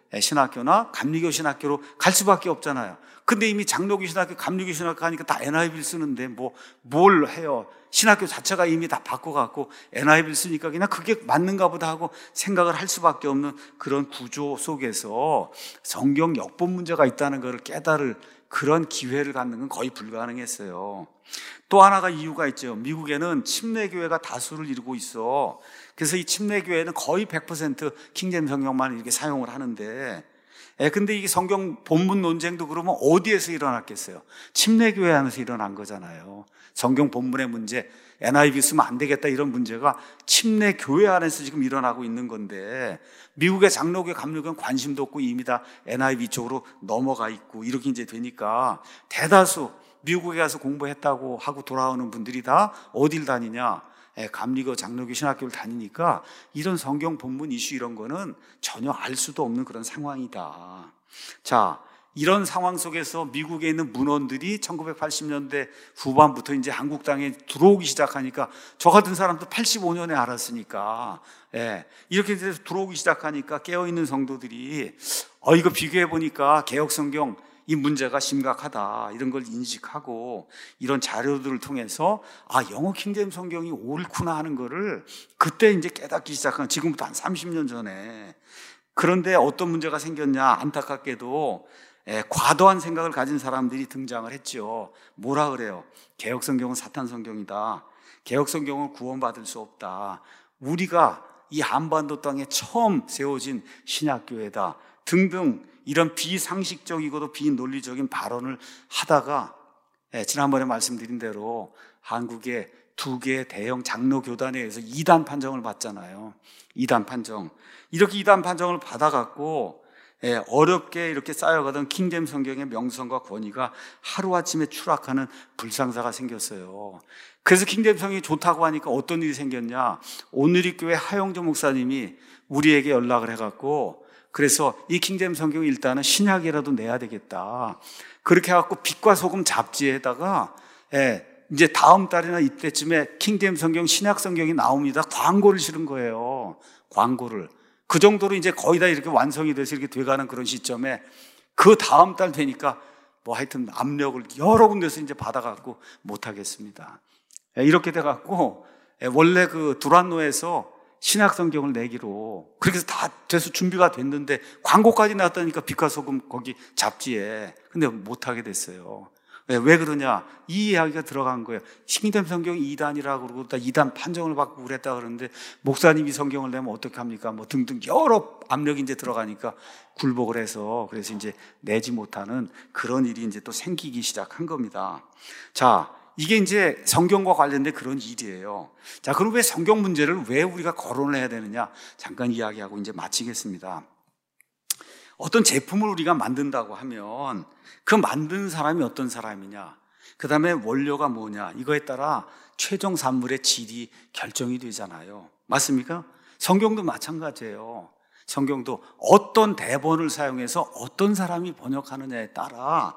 신학교나 감리교 신학교로 갈 수밖에 없잖아요. 근데 이미 장로교 신학교, 감리교 신학교 하니까 다 NIV를 쓰는데 뭘 해요? 신학교 자체가 이미 다 바꿔갖고 NIV를 쓰니까 그냥 그게 맞는가 보다 하고 생각을 할 수밖에 없는 그런 구조 속에서 성경 역본 문제가 있다는 것을 깨달을 그런 기회를 갖는 건 거의 불가능했어요. 또 하나가 이유가 있죠. 미국에는 침례교회가 다수를 이루고 있어. 그래서 이 침례교회는 거의 100% 킹제임스 성경만 이렇게 사용을 하는데, 근데 이게 성경 본문 논쟁도 그러면 어디에서 일어났겠어요? 침례교회 안에서 일어난 거잖아요. 성경 본문의 문제, NIV 쓰면 안 되겠다 이런 문제가 침례교회 안에서 지금 일어나고 있는 건데, 미국의 장로교, 감리교는 관심도 없고 이미 다 NIV 쪽으로 넘어가 있고 이렇게 이제 되니까 대다수 미국에 가서 공부했다고 하고 돌아오는 분들이 다 어딜 다니냐? 감리교, 장로교, 신학교를 다니니까 이런 성경 본문 이슈 이런 거는 전혀 알 수도 없는 그런 상황이다. 자, 이런 상황 속에서 미국에 있는 문헌들이 1980년대 후반부터 이제 한국 땅에 들어오기 시작하니까 저 같은 사람도 85년에 알았으니까 이렇게 들어오기 시작하니까 깨어있는 성도들이 이거 비교해 보니까 개혁 성경 이 문제가 심각하다 이런 걸 인식하고 이런 자료들을 통해서 영어 킹제임스 성경이 옳구나 하는 거를 그때 이제 깨닫기 시작한, 지금부터 한 30년 전에. 그런데 어떤 문제가 생겼냐, 안타깝게도 과도한 생각을 가진 사람들이 등장을 했죠. 뭐라 그래요? 개혁 성경은 사탄 성경이다. 개혁 성경은 구원받을 수 없다. 우리가 이 한반도 땅에 처음 세워진 신약교회다 등등 이런 비상식적이고도 비논리적인 발언을 하다가 지난번에 말씀드린 대로 한국의 2개의 대형 장로 교단에 의해서 이단 판정을 받잖아요. 이단 판정. 이렇게 이단 판정을 받아갖고 어렵게 이렇게 쌓여가던 킹제임스 성경의 명성과 권위가 하루아침에 추락하는 불상사가 생겼어요. 그래서 킹제임스 성경이 좋다고 하니까 어떤 일이 생겼냐, 오누리교회 하영조 목사님이 우리에게 연락을 해갖고, 그래서 이 킹제임스 성경을 일단은 신약이라도 내야 되겠다. 그렇게 해갖고 빛과 소금 잡지에다가 이제 다음 달이나 이때쯤에 킹제임스 성경, 신약 성경이 나옵니다. 광고를 실은 거예요. 광고를. 그 정도로 이제 거의 다 이렇게 완성이 돼서 이렇게 돼가는 그런 시점에 그 다음 달 되니까 하여튼 압력을 여러 군데서 이제 받아갖고 못하겠습니다. 이렇게 돼갖고 원래 그 두란노에서 신약 성경을 내기로 그렇게 해서 다 돼서 준비가 됐는데 광고까지 나왔다니까 빛과 소금 거기 잡지에. 근데 못하게 됐어요. 왜 그러냐? 이 이야기가 들어간 거예요. 킹제임스 성경이 이단이라고 그러고 다 이단 판정을 받고 그랬다 그러는데 목사님이 성경을 내면 어떻게 합니까? 등등 여러 압력이 이제 들어가니까 굴복을 해서 그래서 이제 내지 못하는 그런 일이 이제 또 생기기 시작한 겁니다. 자, 이게 이제 성경과 관련된 그런 일이에요. 자, 그럼 왜 성경 문제를 왜 우리가 거론을 해야 되느냐? 잠깐 이야기하고 이제 마치겠습니다. 어떤 제품을 우리가 만든다고 하면 그 만드는 사람이 어떤 사람이냐, 그 다음에 원료가 뭐냐, 이거에 따라 최종 산물의 질이 결정이 되잖아요. 맞습니까? 성경도 마찬가지예요. 성경도 어떤 대본을 사용해서 어떤 사람이 번역하느냐에 따라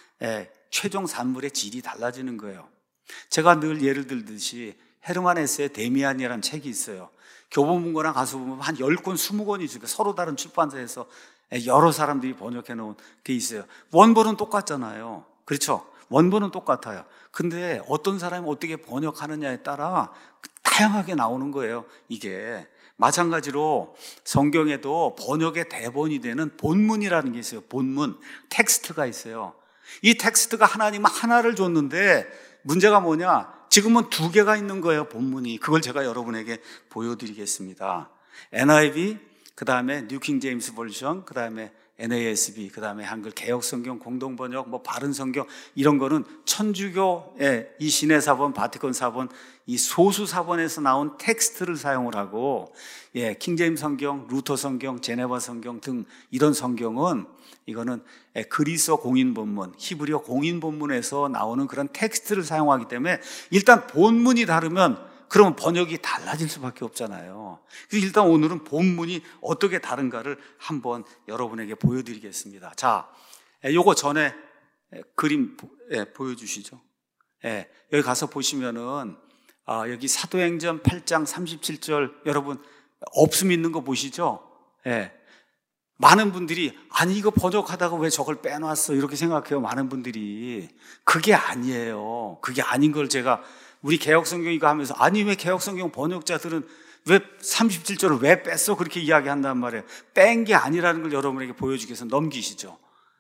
최종 산물의 질이 달라지는 거예요. 제가 늘 예를 들듯이 헤르만 헤세의 데미안이라는 책이 있어요. 교보문고나 가서 보면 한 10권, 20권이 있어요. 서로 다른 출판사에서 여러 사람들이 번역해 놓은 게 있어요. 원본은 똑같잖아요. 그렇죠? 원본은 똑같아요. 근데 어떤 사람이 어떻게 번역하느냐에 따라 다양하게 나오는 거예요. 이게 마찬가지로 성경에도 번역의 대본이 되는 본문이라는 게 있어요. 본문, 텍스트가 있어요. 이 텍스트가 하나님은 하나를 줬는데 문제가 뭐냐? 지금은 2개가 있는 거예요, 본문이. 그걸 제가 여러분에게 보여드리겠습니다. NIV, 그 다음에 뉴 킹 제임스 버전, 그 다음에 NASB, 그 다음에 한글 개혁성경, 공동번역, 바른성경, 이런 거는 천주교의 이 시내사본, 바티칸 사본, 이 소수 사본에서 나온 텍스트를 사용을 하고, 킹제임스 성경, 루터 성경, 제네바 성경 등 이런 성경은 이거는 그리스어 공인본문, 히브리어 공인본문에서 나오는 그런 텍스트를 사용하기 때문에 일단 본문이 다르면 그러면 번역이 달라질 수밖에 없잖아요. 그래서 일단 오늘은 본문이 어떻게 다른가를 한번 여러분에게 보여드리겠습니다. 자, 요거 전에 그림 보여주시죠. 여기 가서 보시면은 여기 사도행전 8장 37절 여러분 없음 있는 거 보시죠? 많은 분들이 아니 이거 번역하다가 왜 저걸 빼놨어 이렇게 생각해요. 많은 분들이. 그게 아니에요. 그게 아닌 걸 제가 우리 개혁성경 이거 하면서 아니 왜 개혁성경 번역자들은 왜 37절을 왜 뺐어 그렇게 이야기한단 말이에요. 뺀 게 아니라는 걸 여러분에게 보여주기 위해서 넘기시죠.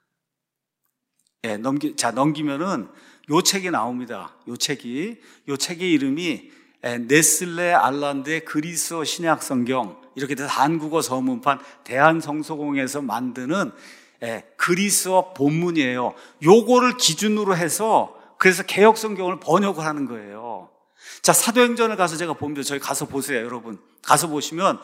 넘기면은 요 책이 나옵니다. 요 책의 이름이 네슬레 알란드의 그리스어 신약 성경 이렇게 돼서 한국어 서문판 대한성서공에서 만드는 그리스어 본문이에요. 요거를 기준으로 해서 그래서 개혁 성경을 번역을 하는 거예요. 자, 사도행전을 가서 제가 봅니다. 저희 가서 보세요, 여러분. 가서 보시면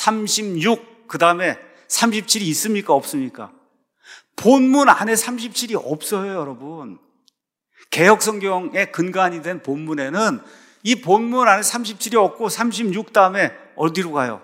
36 그다음에 37이 있습니까, 없습니까? 본문 안에 37이 없어요, 여러분. 개혁 성경의 근간이 된 본문에는 이 본문 안에 37이 없고 36 다음에 어디로 가요?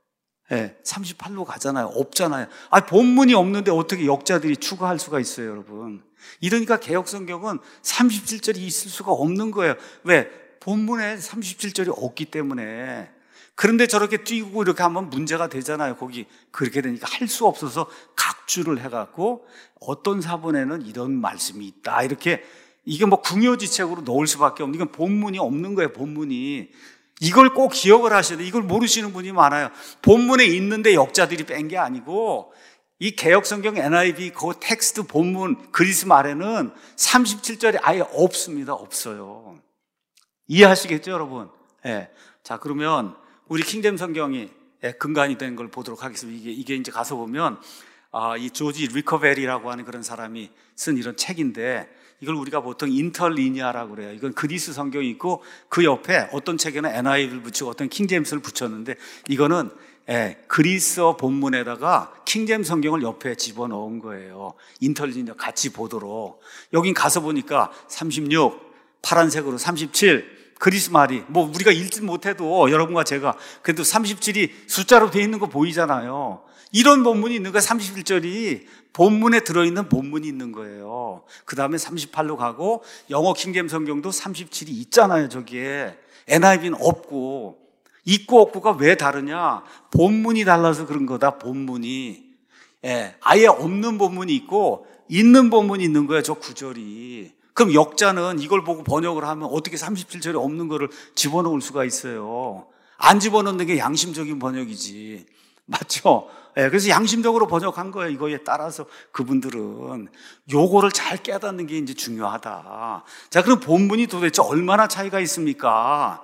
38로 가잖아요. 없잖아요. 본문이 없는데 어떻게 역자들이 추가할 수가 있어요, 여러분. 이러니까 개혁 성경은 37절이 있을 수가 없는 거예요. 왜? 본문에 37절이 없기 때문에. 그런데 저렇게 띄고 이렇게 하면 문제가 되잖아요. 거기 그렇게 되니까 할 수 없어서 각주를 해갖고 어떤 사본에는 이런 말씀이 있다. 이렇게 이게 뭐 궁여지책으로 넣을 수밖에 없는, 이건 본문이 없는 거예요, 본문이. 이걸 꼭 기억을 하셔야 돼요. 이걸 모르시는 분이 많아요. 본문에 있는데 역자들이 뺀 게 아니고 이 개혁성경 NIV 그 텍스트 본문 그리스 말에는 37절이 아예 없습니다. 없어요. 이해하시겠죠, 여러분? 자, 그러면 우리 킹잼 성경이 근간이 된 걸 보도록 하겠습니다. 이게 이제 가서 보면 이 조지 리커베리라고 하는 그런 사람이 쓴 이런 책인데 이걸 우리가 보통 인터리니아라고 그래요. 이건 그리스 성경이 있고 그 옆에 어떤 책에는 NIV를 붙이고 어떤 킹제임스를 붙였는데 이거는 그리스어 본문에다가 킹제임 성경을 옆에 집어넣은 거예요. 인터리니아 같이 보도록. 여긴 가서 보니까 36 파란색으로 37 그리스 말이 뭐 우리가 읽지 못해도 여러분과 제가 그래도 37이 숫자로 돼 있는 거 보이잖아요. 이런 본문이 있는 거예요. 31절이 본문에 들어있는 본문이 있는 거예요. 그 다음에 38로 가고 영어 킹제임 성경도 37이 있잖아요. 저기에 NIV는 없고 있고 없고가 왜 다르냐? 본문이 달라서 그런 거다. 본문이 아예 없는 본문이 있고 있는 본문이 있는 거예요. 저 구절이. 그럼 역자는 이걸 보고 번역을 하면 어떻게 37절에 없는 거를 집어넣을 수가 있어요? 안 집어넣는 게 양심적인 번역이지. 맞죠? 그래서 양심적으로 번역한 거예요. 이거에 따라서 그분들은 요거를 잘 깨닫는 게 이제 중요하다. 자, 그럼 본문이 도대체 얼마나 차이가 있습니까?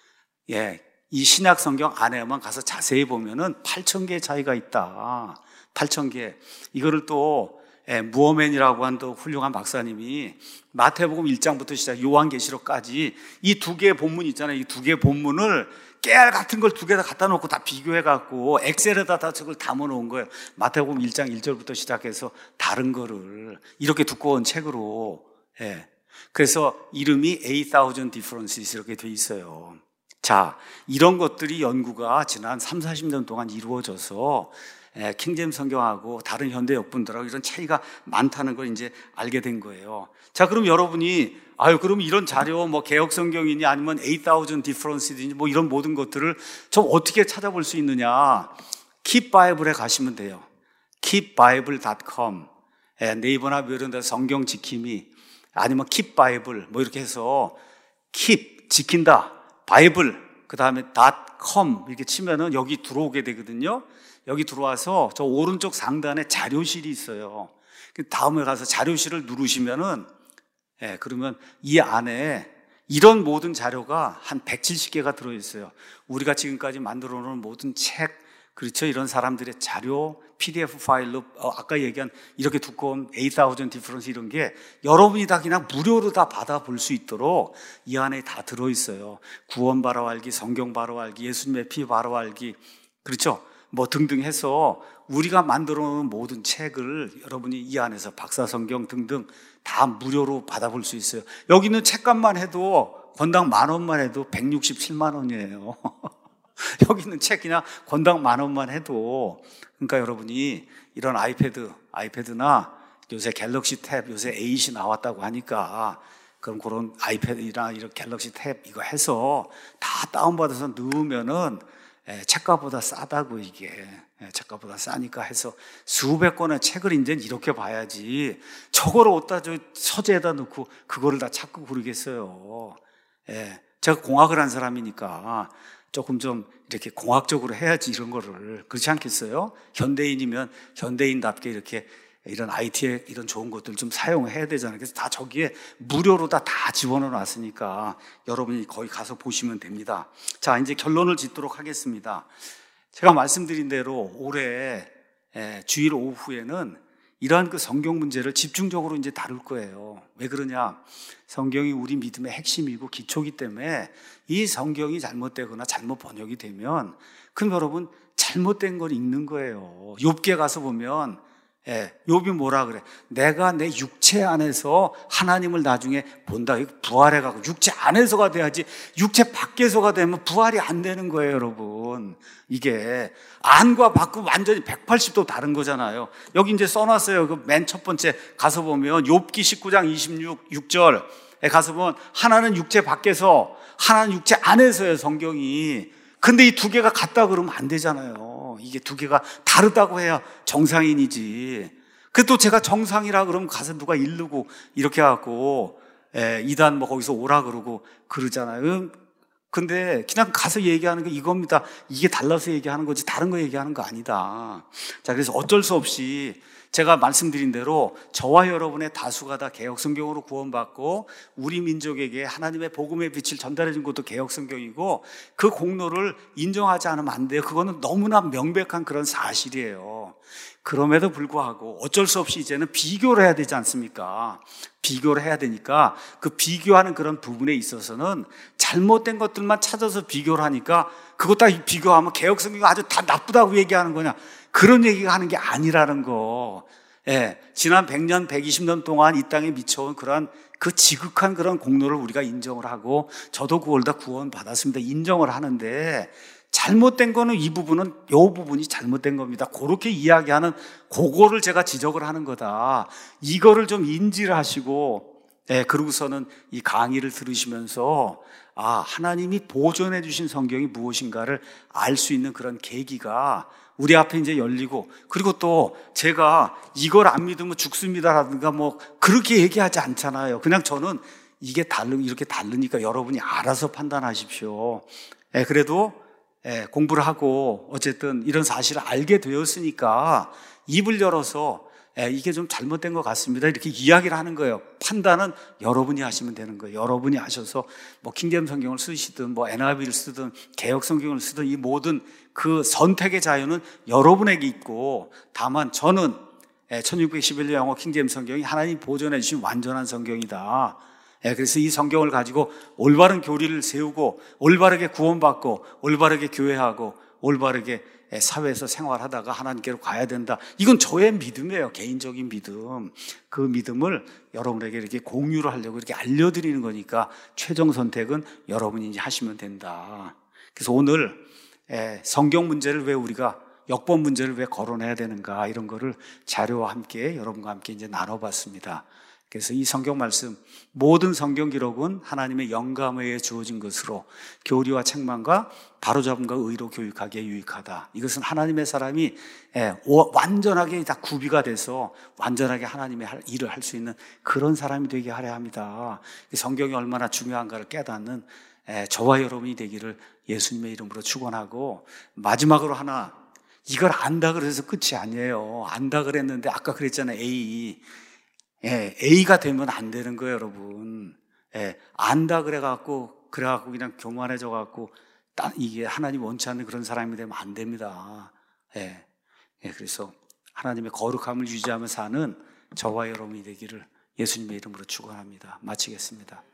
이 신약 성경 안에만 가서 자세히 보면은 8,000개의 차이가 있다. 8,000개. 이거를 또 무어맨이라고 한 또 훌륭한 박사님이 마태복음 1장부터 시작 요한계시록까지 이 두 개의 본문 있잖아요. 이 두 개의 본문을 깨알 같은 걸 두 개 다 갖다 놓고 다 비교해갖고 엑셀에다 다 저걸 담아 놓은 거예요. 마태복음 1장 1절부터 시작해서 다른 거를 이렇게 두꺼운 책으로. 그래서 이름이 8,000 differences 이렇게 돼 있어요. 자, 이런 것들이 연구가 지난 30-40년 동안 이루어져서 킹제임 성경하고 다른 현대 역분들하고 이런 차이가 많다는 걸 이제 알게 된 거예요. 자, 그럼 여러분이 그럼 이런 자료 뭐 개혁 성경이니 아니면 8,000 differences니 뭐 이런 모든 것들을 좀 어떻게 찾아볼 수 있느냐? Keep Bible에 가시면 돼요. keepbible.com. 네이버나 뭐 이런 데 성경 지킴이 아니면 Keep Bible 뭐 이렇게 해서 keep 지킨다. 바이블 그다음에 .com 이렇게 치면은 여기 들어오게 되거든요. 여기 들어와서 저 오른쪽 상단에 자료실이 있어요. 다음에 가서 자료실을 누르시면은 그러면 이 안에 이런 모든 자료가 한 170개가 들어있어요. 우리가 지금까지 만들어 놓은 모든 책, 그렇죠? 이런 사람들의 자료, PDF 파일로 아까 얘기한 이렇게 두꺼운 8,000 difference 이런 게 여러분이 다 그냥 무료로 다 받아볼 수 있도록 이 안에 다 들어있어요. 구원 바로 알기, 성경 바로 알기, 예수님의 피 바로 알기, 그렇죠? 뭐 등등 해서 우리가 만들어 놓은 모든 책을 여러분이 이 안에서 박사 성경 등등 다 무료로 받아볼 수 있어요. 여기 있는 책값만 해도 권당 10,000원만 해도 167만 원이에요. 여기 있는 책 그냥 권당 10,000원만 해도. 그러니까 여러분이 이런 아이패드나 요새 갤럭시 탭, 요새 8이 나왔다고 하니까 그럼 그런 아이패드나 이런 갤럭시 탭 이거 해서 다 다운받아서 넣으면은 책값보다 싸다고 이게. 책값보다 싸니까 해서 수백 권의 책을 이제 이렇게 봐야지 저거를 어디다 저 서재에다 넣고 그거를 다 찾고 그러겠어요. 제가 공학을 한 사람이니까 조금 좀 이렇게 공학적으로 해야지 이런 거를. 그렇지 않겠어요? 현대인이면 현대인답게 이렇게 이런 IT에 이런 좋은 것들 좀 사용해야 되잖아요. 그래서 다 저기에 무료로 다 집어넣어 놨으니까 여러분이 거기 가서 보시면 됩니다. 자, 이제 결론을 짓도록 하겠습니다. 제가 말씀드린 대로 올해 주일 오후에는 이러한 그 성경 문제를 집중적으로 이제 다룰 거예요. 왜 그러냐? 성경이 우리 믿음의 핵심이고 기초이기 때문에 이 성경이 잘못되거나 잘못 번역이 되면 그럼 여러분 잘못된 걸 읽는 거예요. 욥기에 가서 보면 욥이 뭐라 그래? 내가 내 육체 안에서 하나님을 나중에 본다. 부활해가고 육체 안에서가 돼야지 육체 밖에서가 되면 부활이 안 되는 거예요, 여러분. 이게 안과 밖은 완전히 180도 다른 거잖아요. 여기 이제 써놨어요. 그 맨 첫 번째 가서 보면 욥기 19장 26절에 가서 보면 하나는 육체 밖에서 하나는 육체 안에서예요, 성경이. 근데 이 두 개가 같다 그러면 안 되잖아요. 이게 두 개가 다르다고 해야 정상인이지. 그 또 제가 정상이라 그러면 가서 누가 이르고 이렇게 해갖고 이단 뭐 거기서 오라 그러고 그러잖아요. 근데 그냥 가서 얘기하는 게 이겁니다. 이게 달라서 얘기하는 거지 다른 거 얘기하는 거 아니다. 자, 그래서 어쩔 수 없이 제가 말씀드린 대로 저와 여러분의 다수가 다 개역성경으로 구원받고 우리 민족에게 하나님의 복음의 빛을 전달해 준 것도 개역성경이고 그 공로를 인정하지 않으면 안 돼요. 그거는 너무나 명백한 그런 사실이에요. 그럼에도 불구하고 어쩔 수 없이 이제는 비교를 해야 되지 않습니까? 비교를 해야 되니까 그 비교하는 그런 부분에 있어서는 잘못된 것들만 찾아서 비교를 하니까 그것 다 비교하면 개역성경이 아주 다 나쁘다고 얘기하는 거냐? 그런 얘기가 하는 게 아니라는 거. 지난 100년, 120년 동안 이 땅에 미쳐온 그런 그 지극한 그런 공로를 우리가 인정을 하고 저도 그걸 다 구원받았습니다. 인정을 하는데 잘못된 거는 이 부분은 이 부분이 잘못된 겁니다. 그렇게 이야기하는 그거를 제가 지적을 하는 거다. 이거를 좀 인지를 하시고 그러고서는 이 강의를 들으시면서 하나님이 보존해 주신 성경이 무엇인가를 알 수 있는 그런 계기가 우리 앞에 이제 열리고, 그리고 또 제가 이걸 안 믿으면 죽습니다라든가 뭐 그렇게 얘기하지 않잖아요. 그냥 저는 이게 이렇게 다르니까 여러분이 알아서 판단하십시오. 그래도 공부를 하고 어쨌든 이런 사실을 알게 되었으니까 입을 열어서 이게 좀 잘못된 것 같습니다. 이렇게 이야기를 하는 거예요. 판단은 여러분이 하시면 되는 거예요. 여러분이 하셔서 뭐 킹제임 성경을 쓰시든 뭐 NIV를 쓰든 개역 성경을 쓰든 이 모든 그 선택의 자유는 여러분에게 있고, 다만 저는 1611년 영어 킹제임 성경이 하나님 보존해 주신 완전한 성경이다. 그래서 이 성경을 가지고 올바른 교리를 세우고 올바르게 구원받고 올바르게 교회하고 올바르게 사회에서 생활하다가 하나님께로 가야 된다. 이건 저의 믿음이에요. 개인적인 믿음. 그 믿음을 여러분에게 이렇게 공유를 하려고 이렇게 알려드리는 거니까 최종 선택은 여러분이 이제 하시면 된다. 그래서 오늘 성경 문제를 왜 우리가 역번 문제를 왜 거론해야 되는가, 이런 거를 자료와 함께 여러분과 함께 이제 나눠봤습니다. 그래서 이 성경 말씀, 모든 성경 기록은 하나님의 영감에 의해 주어진 것으로 교리와 책망과 바로잡음과 의로 교육하기에 유익하다. 이것은 하나님의 사람이 완전하게 다 구비가 돼서 완전하게 하나님의 일을 할 수 있는 그런 사람이 되게 하려 합니다. 성경이 얼마나 중요한가를 깨닫는 저와 여러분이 되기를 예수님의 이름으로 축원하고, 마지막으로 하나, 이걸 안다 그래서 끝이 아니에요. 안다 그랬는데 아까 그랬잖아요. A가 되면 안 되는 거예요, 여러분. 안다 그래갖고 그냥 교만해져갖고 이게 하나님 원치 않는 그런 사람이 되면 안 됩니다. 그래서 하나님의 거룩함을 유지하며 사는 저와 여러분이 되기를 예수님의 이름으로 축원합니다. 마치겠습니다.